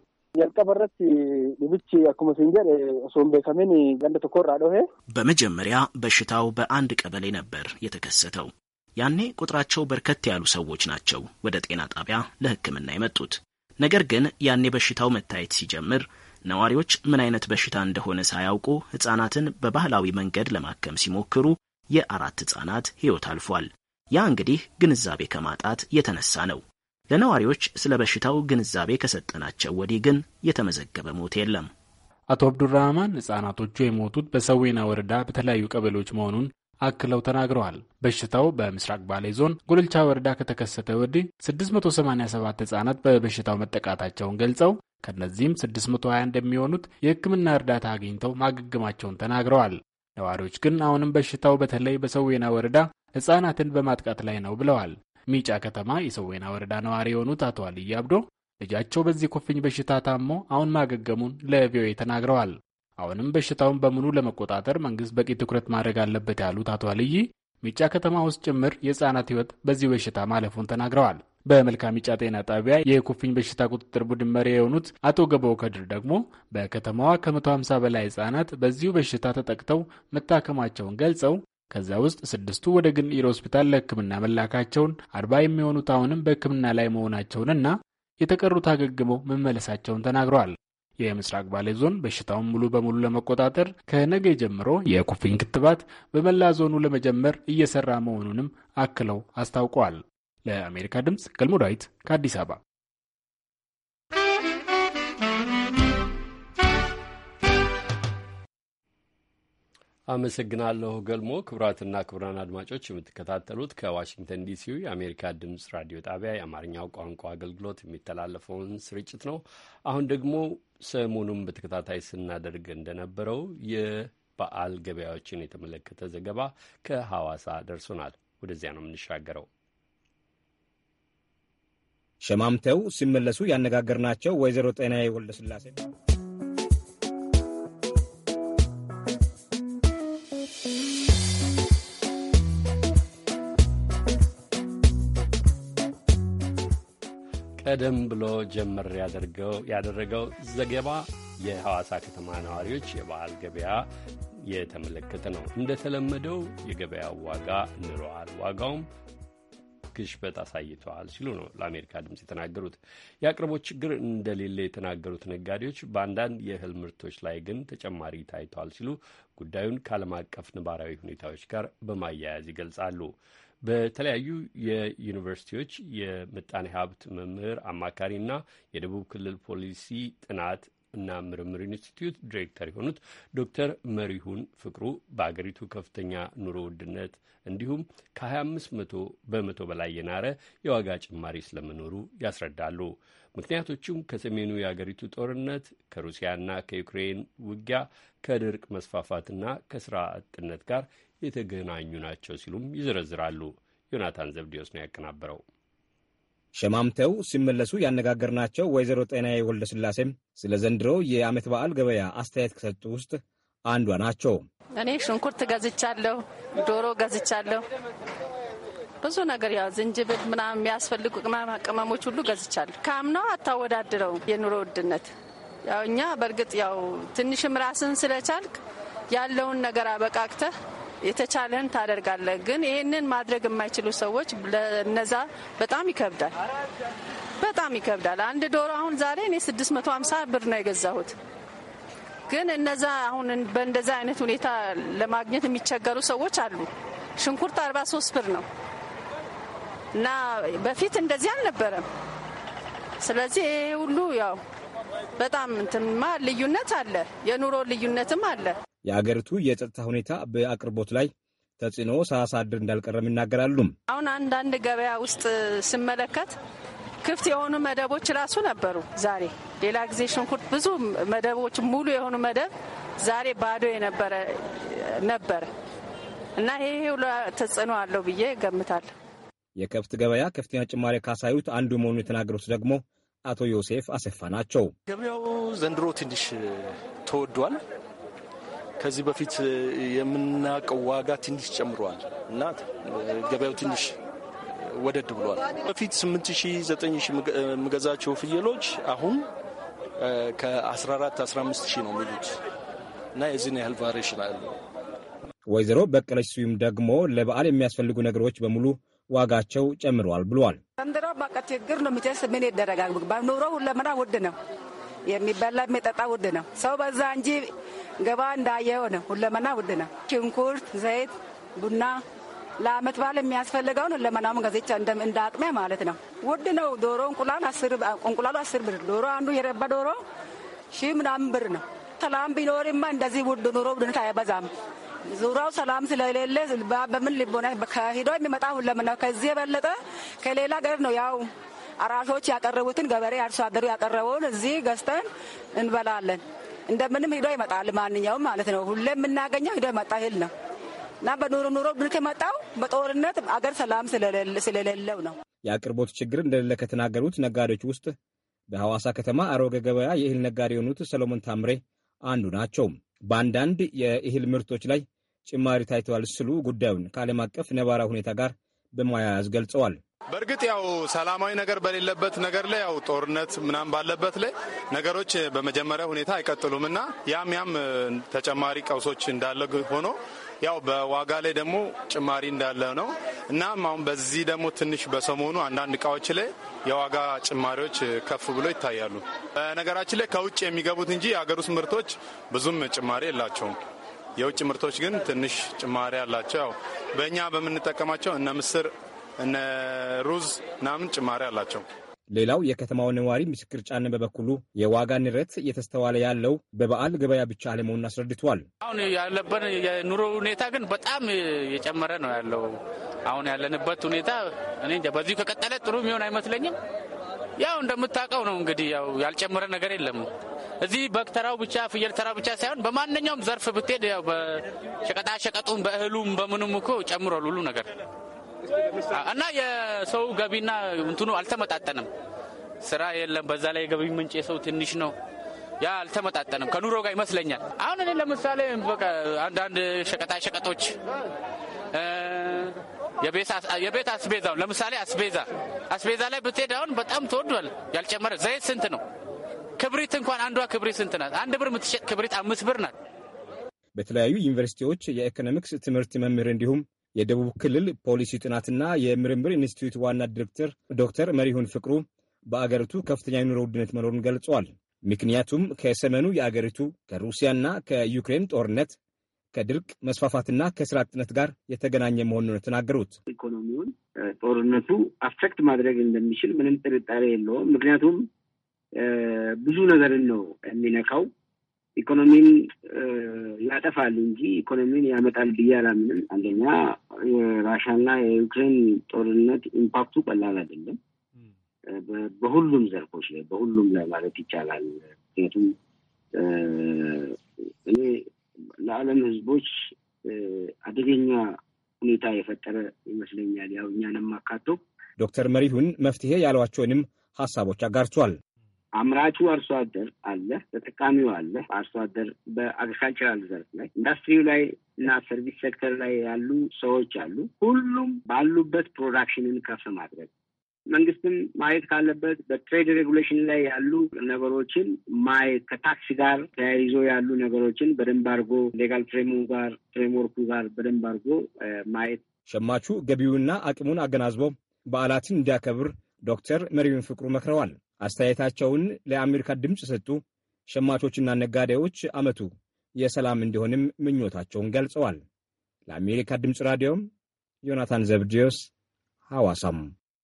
በመጀመሪያ በሽታው በአንድ ቀበሌ ነበር የተከሰተው። ያኔ ቁጥራቸው በርከት ያሉ ሰዎች ናቸው ወደ ጤና ጣቢያ ለሕክምና የመጡት። ነገር ግን ያኔ በሽታው መታየት ሲጀምር ነዋሪዎች ምን አይነት በሽታ እንደሆነ ሳያውቁ ሕፃናትን በባህላዊ መንገድ ለማከም ሲሞክሩ የ4 ሕፃናት ሕይወት አልፏል። ያ እንግዲህ ግንዛቤ ከማጣት የተነሳ ነው። ለነዋሪዎች ስለ በሽታው ግንዛቤ ከሰጠናቸው ወዲህ ግን የተመዘገበ ሞት የለም። አቶ አብዱራህማን ሕፃናቶቹ የሞቱት በሰዌና ወረዳ በተለያዩ ቀበሌዎች መሆኑን አክለው ተናግረዋል። በሽታው በምስራቅ ባሌ ዞን ጎልልቻ ወረዳ ከተከሰተ ወዲህ 687 ሕፃናት በበሽታው መጠቃታቸውን ገልጸው ከነዚህም 620 እንደሚሆኑት የሕክምና እርዳታ አግኝተው ማገገማቸውን ተናግረዋል። ነዋሪዎች ግን አሁንም በሽታው በተለይ በሰዌና ወረዳ ሕፃናትን በማጥቃት ላይ ነው ብለዋል። ሚጫ ከተማ የሰዌና ወረዳ ነዋሪ የሆኑት አቶ አልይ አብዶ ልጃቸው በዚህ ኩፍኝ በሽታ ታሞ አሁን ማገገሙን ለቪኦኤ ተናግረዋል። አሁንም በሽታውን በሙሉ ለመቆጣጠር መንግስት በቂ ትኩረት ማድረግ አለበት ያሉት አቶ አልይ ሚጫ ከተማ ውስጥ ጭምር የሕፃናት ሕይወት በዚህ በሽታ ማለፉን ተናግረዋል። በመልካ ሚጫ ጤና ጣቢያ የኩፍኝ በሽታ ቁጥጥር ቡድን መሪ የሆኑት አቶ ገበው ከድር ደግሞ በከተማዋ ከ150 በላይ ሕፃናት በዚሁ በሽታ ተጠቅተው መታከማቸውን ገልጸው ከዛ ውስጥ 6ቱ ወደ ግንኢር ሆስፒታል ለሕክምና መላካቸውን፣ 40 የሚሆኑት አሁንም በሕክምና ላይ መሆናቸውንና የተቀሩት አገግመው መመለሳቸውን ተናግረዋል። የምስራቅ ባሌ ዞን በሽታውን ሙሉ በሙሉ ለመቆጣጠር ከነገ ጀምሮ የኩፍኝ ክትባት በመላ ዞኑ ለመጀመር እየሰራ መሆኑንም አክለው አስታውቀዋል። ለአሜሪካ ድምፅ ገልሞ ዳዊት ከአዲስ አበባ። አመሰግናለሁ ገልሞ። ክቡራትና ክቡራን አድማጮች የምትከታተሉት ከዋሽንግተን ዲሲው የአሜሪካ ድምፅ ራዲዮ ጣቢያ የአማርኛው ቋንቋ አገልግሎት የሚተላለፈውን ስርጭት ነው። አሁን ደግሞ ሰሞኑን በተከታታይ ስናደርግ እንደነበረው የበዓል ገበያዎችን የተመለከተ ዘገባ ከሐዋሳ ደርሶናል። ወደዚያ ነው የምንሻገረው። ሸማምተው ሲመለሱ ያነጋገርናቸው ወይዘሮ ጤናዬ ወልደስላሴ ቀደም ብሎ ጀመር ያደረገው ዘገባ የሐዋሳ ከተማ ነዋሪዎች የበዓል ገበያ የተመለከተ ነው። እንደተለመደው የገበያው ዋጋ ንሯል፣ ዋጋውም ግሽበት አሳይተዋል ሲሉ ነው ለአሜሪካ ድምፅ የተናገሩት። የአቅርቦት ችግር እንደሌለ የተናገሩት ነጋዴዎች በአንዳንድ የእህል ምርቶች ላይ ግን ተጨማሪ ታይተዋል ሲሉ ጉዳዩን ከዓለም አቀፍ ነባራዊ ሁኔታዎች ጋር በማያያዝ ይገልጻሉ። በተለያዩ የዩኒቨርሲቲዎች የምጣኔ ሀብት መምህር አማካሪና የደቡብ ክልል ፖሊሲ ጥናት እና ምርምር ኢንስቲትዩት ዲሬክተር የሆኑት ዶክተር መሪሁን ፍቅሩ በአገሪቱ ከፍተኛ ኑሮ ውድነት እንዲሁም ከ25 በመቶ በላይ የናረ የዋጋ ጭማሪ ስለመኖሩ ያስረዳሉ። ምክንያቶቹም ከሰሜኑ የአገሪቱ ጦርነት፣ ከሩሲያና ከዩክሬን ውጊያ፣ ከድርቅ መስፋፋትና ከስራ አጥነት ጋር የተገናኙ ናቸው ሲሉም ይዘረዝራሉ። ዮናታን ዘብዴዎስ ነው ያቀናበረው። ሸማምተው ሲመለሱ ያነጋገርናቸው ወይዘሮ ጤናዬ ወልደስላሴም ስለ ዘንድሮ የዓመት በዓል ገበያ አስተያየት ከሰጡ ውስጥ አንዷ ናቸው። እኔ ሽንኩርት ገዝቻለሁ፣ ዶሮ ገዝቻለሁ፣ ብዙ ነገር ያው ዝንጅብል ምናምን የሚያስፈልጉ ቅመሞች ሁሉ ገዝቻለሁ። ከአምናው አታወዳድረው የኑሮ ውድነት ያው እኛ በእርግጥ ያው ትንሽም ራስን ስለቻልክ ያለውን ነገር አበቃክተህ የተቻለን ታደርጋለህ። ግን ይሄንን ማድረግ የማይችሉ ሰዎች ለነዛ በጣም ይከብዳል። አንድ ዶሮ አሁን ዛሬ እኔ 650 ብር ነው የገዛሁት። ግን እነዛ አሁን በእንደዛ አይነት ሁኔታ ለማግኘት የሚቸገሩ ሰዎች አሉ። ሽንኩርት 43 ብር ነው እና በፊት እንደዚህ አልነበረም። ስለዚህ ይሄ ሁሉ ያው በጣም እንትማ ልዩነት አለ፣ የኑሮ ልዩነትም አለ። የአገሪቱ የጸጥታ ሁኔታ በአቅርቦት ላይ ተጽዕኖ ሳያሳድር እንዳልቀረም ይናገራሉ። አሁን አንዳንድ ገበያ ውስጥ ስመለከት ክፍት የሆኑ መደቦች ራሱ ነበሩ። ዛሬ ሌላ ጊዜ ሽንኩርት ብዙ መደቦች ሙሉ የሆኑ መደብ ዛሬ ባዶ ነበረ እና ይሄ ሁሉ ተጽዕኖ አለው ብዬ ገምታለሁ። የከብት ገበያ ከፍተኛ ጭማሪ ካሳዩት አንዱ መሆኑን የተናገሩት ደግሞ አቶ ዮሴፍ አሰፋ ናቸው። ገበያው ዘንድሮ ትንሽ ተወዷል። ከዚህ በፊት የምናውቀው ዋጋ ትንሽ ጨምሯል እና ገበያው ትንሽ ወደድ ብሏል። በፊት 8,000 9,000 የምገዛቸው ፍየሎች አሁን ከ14-15,000 ነው የሚሉት እና የዚህን ያህል ቫሪዬሽን አለው። ወይዘሮ በቀለች ስዩም ደግሞ ለበዓል የሚያስፈልጉ ነገሮች በሙሉ ዋጋቸው ጨምረዋል ብለዋል። ዘንድሮ በቃ ችግር ነው። ምንስ ምን ይደረጋል? በኑሮ ሁለመና ውድ ነው። የሚበላ የሚጠጣ ውድ ነው። ሰው በዛ እንጂ ገባ እንዳየው ነው። ሁለመና ውድ ነው። ሽንኩርት፣ ዘይት፣ ቡና ለአመት በዓል የሚያስፈልገውን ሁለመናውን ገዝቼ እንደ አቅሜ ማለት ነው። ውድ ነው። ዶሮ እንቁላሉ 10 ብር። ዶሮ አንዱ የረባ ዶሮ 1,000 ምናምን ብር ነው። ሰላም ቢኖርማ እንደዚህ ውድ ኑሮ ውድነት አይበዛም። ዙሪያው ሰላም ስለሌለ በምን ሊቦና ከሂዶ የሚመጣ ሁለመና ከዚህ የበለጠ ከሌላ ገር ነው። ያው አራሾች ያቀረቡትን ገበሬ አርሶ አደሩ ያቀረበውን እዚህ ገዝተን እንበላለን። እንደምንም ሂዶ ይመጣል ማንኛውም ማለት ነው። ሁሌ የምናገኘው ሂዶ ይመጣ ይል ነው እና በኑሮ ውድነት የመጣው በጦርነት አገር ሰላም ስለሌለው ነው። የአቅርቦት ችግር እንደሌለ ከተናገሩት ነጋዴዎች ውስጥ በሐዋሳ ከተማ አሮጌ ገበያ የእህል ነጋዴ የሆኑት ሰሎሞን ታምሬ አንዱ ናቸው። በአንዳንድ የእህል ምርቶች ላይ ጭማሪ ታይተዋል ሲሉ ጉዳዩን ከዓለም አቀፍ ነባራዊ ሁኔታ ጋር በማያያዝ ገልጸዋል። በእርግጥ ያው ሰላማዊ ነገር በሌለበት ነገር ላይ ያው ጦርነት ምናምን ባለበት ላይ ነገሮች በመጀመሪያ ሁኔታ አይቀጥሉም እና ያም ተጨማሪ ቀውሶች እንዳለ ሆኖ ያው በዋጋ ላይ ደግሞ ጭማሪ እንዳለ ነው። እናም አሁን በዚህ ደግሞ ትንሽ በሰሞኑ አንዳንድ እቃዎች ላይ የዋጋ ጭማሪዎች ከፍ ብሎ ይታያሉ። በነገራችን ላይ ከውጭ የሚገቡት እንጂ የሀገር ውስጥ ምርቶች ብዙም ጭማሪ የላቸውም። የውጭ ምርቶች ግን ትንሽ ጭማሪ አላቸው። ያው በእኛ በምንጠቀማቸው እነ ምስር እነ ሩዝ ምናምን ጭማሪ አላቸው። ሌላው የከተማው ነዋሪ ምስክር ጫን በበኩሉ የዋጋ ንረት እየተስተዋለ ያለው በበዓል ገበያ ብቻ አለመሆኑን አስረድቷል። አሁን ያለበት የኑሮ ሁኔታ ግን በጣም የጨመረ ነው ያለው። አሁን ያለንበት ሁኔታ እኔ እንጃ በዚሁ ከቀጠለ ጥሩ የሚሆን አይመስለኝም። ያው እንደምታውቀው ነው እንግዲህ ያው ያልጨመረ ነገር የለም። እዚህ በግ ተራው ብቻ ፍየል ተራው ብቻ ሳይሆን በማንኛውም ዘርፍ ብትሄድ ያው በሸቀጣ ሸቀጡም በእህሉም በምኑም እኮ ጨምሯል ሁሉ ነገር እና የሰው ገቢና እንትኑ አልተመጣጠንም። ስራ የለም። በዛ ላይ የገቢ ምንጭ የሰው ትንሽ ነው። ያ አልተመጣጠንም ከኑሮ ጋር ይመስለኛል። አሁን እኔ ለምሳሌ በቃ አንዳንድ ሸቀጣ ሸቀጦች የቤት አስቤዛው ለምሳሌ አስቤዛ ላይ ብትሄድ አሁን በጣም ተወዷል። ያልጨመረ ዘይት ስንት ነው? ክብሪት እንኳን አንዷ ክብሪት ስንት ናት? 1 ብር የምትሸጥ ክብሪት 5 ብር ናት። በተለያዩ ዩኒቨርሲቲዎች የኢኮኖሚክስ ትምህርት መምህር እንዲሁም የደቡብ ክልል ፖሊሲ ጥናትና የምርምር ኢንስቲትዩት ዋና ዲሬክተር ዶክተር መሪሁን ፍቅሩ በአገሪቱ ከፍተኛ የኑሮ ውድነት መኖሩን ገልጸዋል። ምክንያቱም ከሰሜኑ የአገሪቱ ከሩሲያና ከዩክሬን ጦርነት፣ ከድርቅ መስፋፋትና ከስራ አጥነት ጋር የተገናኘ መሆኑን የተናገሩት ኢኮኖሚውን ጦርነቱ አፌክት ማድረግ እንደሚችል ምንም ጥርጣሬ የለውም። ምክንያቱም ብዙ ነገርን ነው የሚነካው። ኢኮኖሚን ያጠፋል እንጂ ኢኮኖሚን ያመጣል ብዬ አላምንም። አንደኛ የራሻና የዩክሬን ጦርነት ኢምፓክቱ ቀላል አይደለም። በሁሉም ዘርፎች ላይ በሁሉም ላይ ማለት ይቻላል። ምክንያቱም እኔ ለዓለም ሕዝቦች አደገኛ ሁኔታ የፈጠረ ይመስለኛል። ያው እኛንም አካቶ ዶክተር መሪሁን መፍትሄ ያሏቸውንም ሀሳቦች አጋርቷል። አምራቹ አርሶ አደር አለ፣ ተጠቃሚው አለ። አርሶ አደር በአግሪካልቸራል ዘርፍ ላይ ኢንዱስትሪው ላይ እና ሰርቪስ ሴክተር ላይ ያሉ ሰዎች አሉ። ሁሉም ባሉበት ፕሮዳክሽንን ከፍ ማድረግ መንግስትም ማየት ካለበት በትሬድ ሬጉሌሽን ላይ ያሉ ነገሮችን ማየት ከታክስ ጋር ተያይዞ ያሉ ነገሮችን በደንብ አድርጎ ሌጋል ፍሬምወርኩ ጋር በደንብ አድርጎ ማየት ሸማቹ ገቢውና አቅሙን አገናዝቦ በዓላትን እንዲያከብር ዶክተር መሪውን ፍቅሩ መክረዋል። አስተያየታቸውን ለአሜሪካ ድምፅ ሰጡ። ሸማቾችና ነጋዴዎች ዓመቱ የሰላም እንዲሆንም ምኞታቸውን ገልጸዋል። ለአሜሪካ ድምፅ ራዲዮም ዮናታን ዘብዲዮስ ሐዋሳም።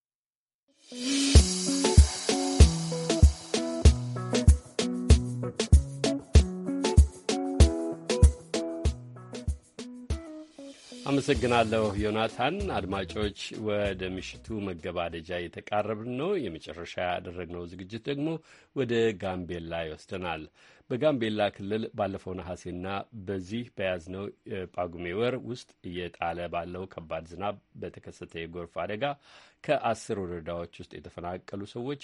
አመሰግናለሁ ዮናታን። አድማጮች ወደ ምሽቱ መገባደጃ የተቃረብን ነው። የመጨረሻ ያደረግነው ዝግጅት ደግሞ ወደ ጋምቤላ ይወስደናል። በጋምቤላ ክልል ባለፈው ነሐሴና በዚህ በያዝነው ጳጉሜ ወር ውስጥ እየጣለ ባለው ከባድ ዝናብ በተከሰተ የጎርፍ አደጋ ከ10 ወረዳዎች ውስጥ የተፈናቀሉ ሰዎች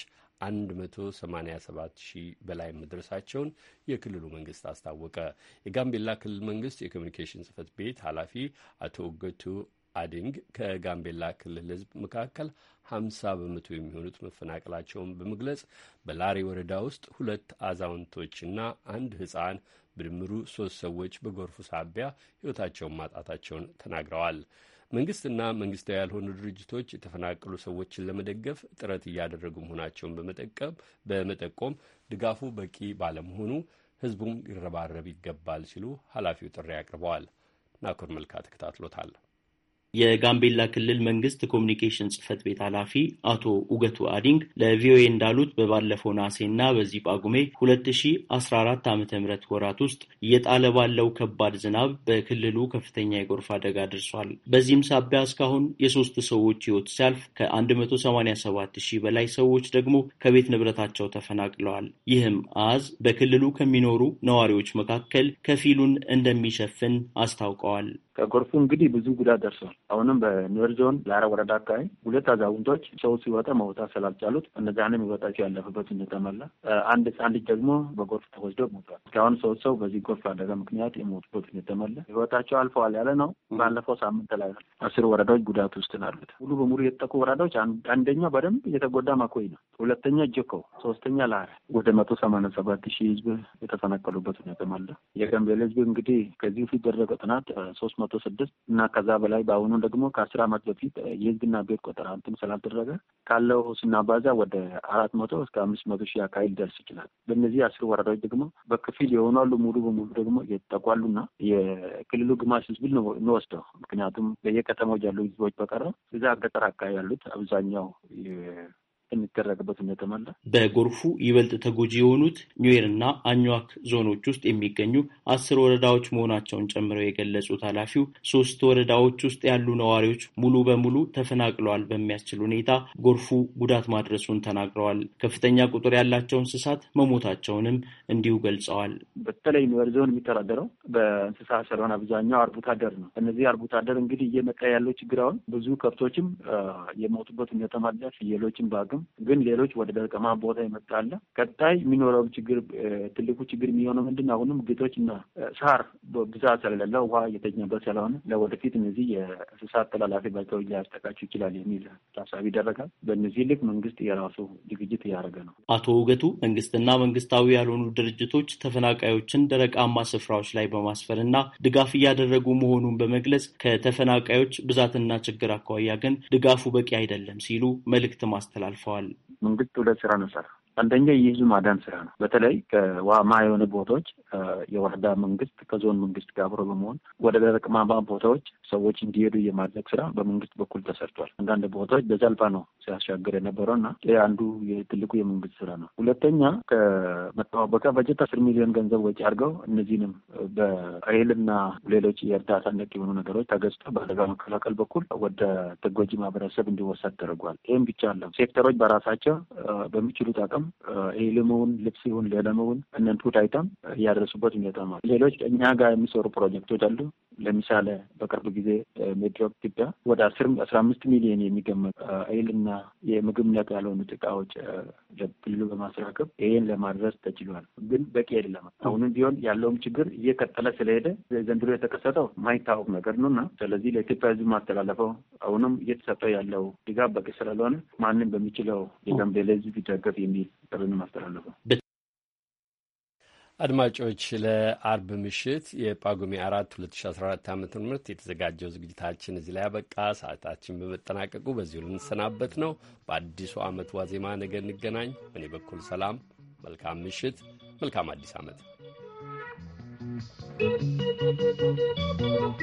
187,000 በላይ መድረሳቸውን የክልሉ መንግስት አስታወቀ። የጋምቤላ ክልል መንግስት የኮሚኒኬሽን ጽህፈት ቤት ኃላፊ አቶ ኡገቱ አዲንግ ከጋምቤላ ክልል ህዝብ መካከል 50 በመቶ የሚሆኑት መፈናቀላቸውን በመግለጽ በላሬ ወረዳ ውስጥ 2 አዛውንቶችና 1 ህፃን በድምሩ 3 ሰዎች በጎርፉ ሳቢያ ህይወታቸውን ማጣታቸውን ተናግረዋል። መንግስትና መንግስታዊ ያልሆኑ ድርጅቶች የተፈናቀሉ ሰዎችን ለመደገፍ ጥረት እያደረጉ መሆናቸውን በመጠቆም ድጋፉ በቂ ባለመሆኑ ህዝቡም ሊረባረብ ይገባል ሲሉ ኃላፊው ጥሪ አቅርበዋል። ናኮር መልካ ተከታትሎታል። የጋምቤላ ክልል መንግስት ኮሚኒኬሽን ጽህፈት ቤት ኃላፊ አቶ ኡገቱ አዲንግ ለቪኦኤ እንዳሉት በባለፈው ነሐሴና በዚህ ጳጉሜ 2014 ዓ.ም ወራት ውስጥ እየጣለ ባለው ከባድ ዝናብ በክልሉ ከፍተኛ የጎርፍ አደጋ ደርሷል። በዚህም ሳቢያ እስካሁን የ3 ሰዎች ህይወት ሲያልፍ ከ187,000 በላይ ሰዎች ደግሞ ከቤት ንብረታቸው ተፈናቅለዋል። ይህም አሃዝ በክልሉ ከሚኖሩ ነዋሪዎች መካከል ከፊሉን እንደሚሸፍን አስታውቀዋል። ከጎርፉ እንግዲህ ብዙ ጉዳት ደርሷል። አሁንም በኒዌር ዞን ላራ ወረዳ አካባቢ 2 አዛውንቶች ሰው ሲወጣ መውጣት ስላልቻሉት እነዛንም ህይወታቸው ያለፈበት ሁኔታ አለ። አንድ ህፃን ልጅ ደግሞ በጎርፍ ተወስዶ ሞቷል። እስካሁን 3 ሰው በዚህ ጎርፍ አደጋ ምክንያት የሞቱበት ሁኔታ አለ። ህይወታቸው አልፈዋል ያለ ነው። ባለፈው ሳምንት ላይ 10 ወረዳዎች ጉዳት ውስጥ ናሉት። ሙሉ በሙሉ የተጠቁ ወረዳዎች አንደኛው በደንብ የተጎዳ ማኮይ ነው፣ ሁለተኛ ጀኮ፣ ሶስተኛ ላራ ወደ 187,000 ህዝብ የተፈናቀሉበት ሁኔታ አለ። የጋምቤላ ህዝብ እንግዲህ ከዚህ ፊት ደረገ ጥናት 306 እና ከዛ በላይ በአሁኑ ደግሞ ከ10 ዓመት በፊት የህዝብና ቤት ቆጠራ እንትን ስላልተደረገ ካለው ስናባዛ ወደ 400 እስከ 500 ሺህ አካባቢ ሊደርስ ይችላል። በእነዚህ 10 ወረዳዎች ደግሞ በከፊል የሆናሉ፣ ሙሉ በሙሉ ደግሞ የተጠቋሉና የክልሉ ግማሽ ህዝብ ነው የሚወስደው። ምክንያቱም በየከተማው ያሉ ህዝቦች በቀረ እዛ ገጠር አካባቢ ያሉት አብዛኛው የሚደረግበት ሁኔታ አለ። በጎርፉ ይበልጥ ተጎጂ የሆኑት ኒዌርና አኝዋክ ዞኖች ውስጥ የሚገኙ 10 ወረዳዎች መሆናቸውን ጨምረው የገለጹት ኃላፊው 3 ወረዳዎች ውስጥ ያሉ ነዋሪዎች ሙሉ በሙሉ ተፈናቅለዋል በሚያስችል ሁኔታ ጎርፉ ጉዳት ማድረሱን ተናግረዋል። ከፍተኛ ቁጥር ያላቸው እንስሳት መሞታቸውንም እንዲሁ ገልጸዋል። በተለይ ኒዌር ዞን የሚተዳደረው በእንስሳት ስለሆነ አብዛኛው አርብቶ አደር ነው። እነዚህ አርብቶ አደር እንግዲህ እየመጣ ያለው ችግር አሁን ብዙ ከብቶችም የሞቱበት ሁኔታ አለ፣ ፍየሎችም በአግም ግን ሌሎች ወደ ደረቃማ ቦታ ይመጣል። ቀጣይ የሚኖረው ችግር ትልቁ ችግር የሚሆነው ምንድነው? አሁንም ግጦች እና ሳር ብዛት ስለሌለ ውሃ የተኛበት ስለሆነ ለወደፊት እነዚህ የእንስሳት ተላላፊ በሽታዎች ሊያጠቃቸው ይችላል የሚል ታሳቢ ይደረጋል። በእነዚህ ልክ መንግስት የራሱ ዝግጅት እያደረገ ነው። አቶ ውገቱ መንግስትና መንግስታዊ ያልሆኑ ድርጅቶች ተፈናቃዮችን ደረቃማ ስፍራዎች ላይ በማስፈርና ድጋፍ እያደረጉ መሆኑን በመግለጽ ከተፈናቃዮች ብዛትና ችግር አኳያ ግን ድጋፉ በቂ አይደለም ሲሉ መልእክት ማስተላልፈዋል። መንግስት 2 ስራ ነው ሰራ። አንደኛ የህዝብ ማዳን ስራ ነው። በተለይ ከውሃማ የሆነ ቦታዎች የወረዳ መንግስት ከዞን መንግስት ጋር አብሮ በመሆን ወደ ደረቅማ ቦታዎች ሰዎች እንዲሄዱ የማድረግ ስራ በመንግስት በኩል ተሰርቷል። አንዳንድ ቦታዎች በጀልባ ነው ሲያሻገር የነበረው እና ይህ አንዱ የትልቁ የመንግስት ስራ ነው። ሁለተኛ ከመጠባበቂያ በጀት 10 ሚሊዮን ገንዘብ ወጪ አድርገው እነዚህንም በእህልና ሌሎች የእርዳታ ነክ የሆኑ ነገሮች ተገዝተው በአደጋ መከላከል በኩል ወደ ተጎጂ ማህበረሰብ እንዲወሰድ ተደርጓል። ይህም ብቻ አለ ሴክተሮች በራሳቸው በሚችሉት አቅም ኤልሙን ልብስ ይሁን ሌላሙን እነንቱ ታይታም ያደረሱበት ሁኔታ ነው። ሌሎች እኛ ጋር የሚሰሩ ፕሮጀክቶች አሉ። ለምሳሌ በቅርብ ጊዜ ሜድሮክ ኢትዮጵያ ወደ 15 ሚሊዮን የሚገመት እህልና የምግብ ነክ ያልሆኑት እቃዎች ለክልሉ በማስረከብ ይህን ለማድረስ ተችሏል። ግን በቂ አይደለም። አሁንም ቢሆን ያለውም ችግር እየቀጠለ ስለሄደ ዘንድሮ የተከሰተው ማይታወቅ ነገር ነው እና ስለዚህ ለኢትዮጵያ ሕዝብ ማስተላለፈው አሁንም እየተሰጠ ያለው ድጋፍ በቂ ስላልሆነ ማንም በሚችለው የጋምቤላ ሕዝብ ይደገፍ የሚል ጥሪ ማስተላለፈው። አድማጮች ለአርብ ምሽት የጳጉሜ 4 2014 ዓ.ም የተዘጋጀው ዝግጅታችን እዚህ ላይ ያበቃ። ሰዓታችን በመጠናቀቁ በዚሁ ልንሰናበት ነው። በአዲሱ ዓመት ዋዜማ ነገ እንገናኝ። በእኔ በኩል ሰላም፣ መልካም ምሽት፣ መልካም አዲስ ዓመት።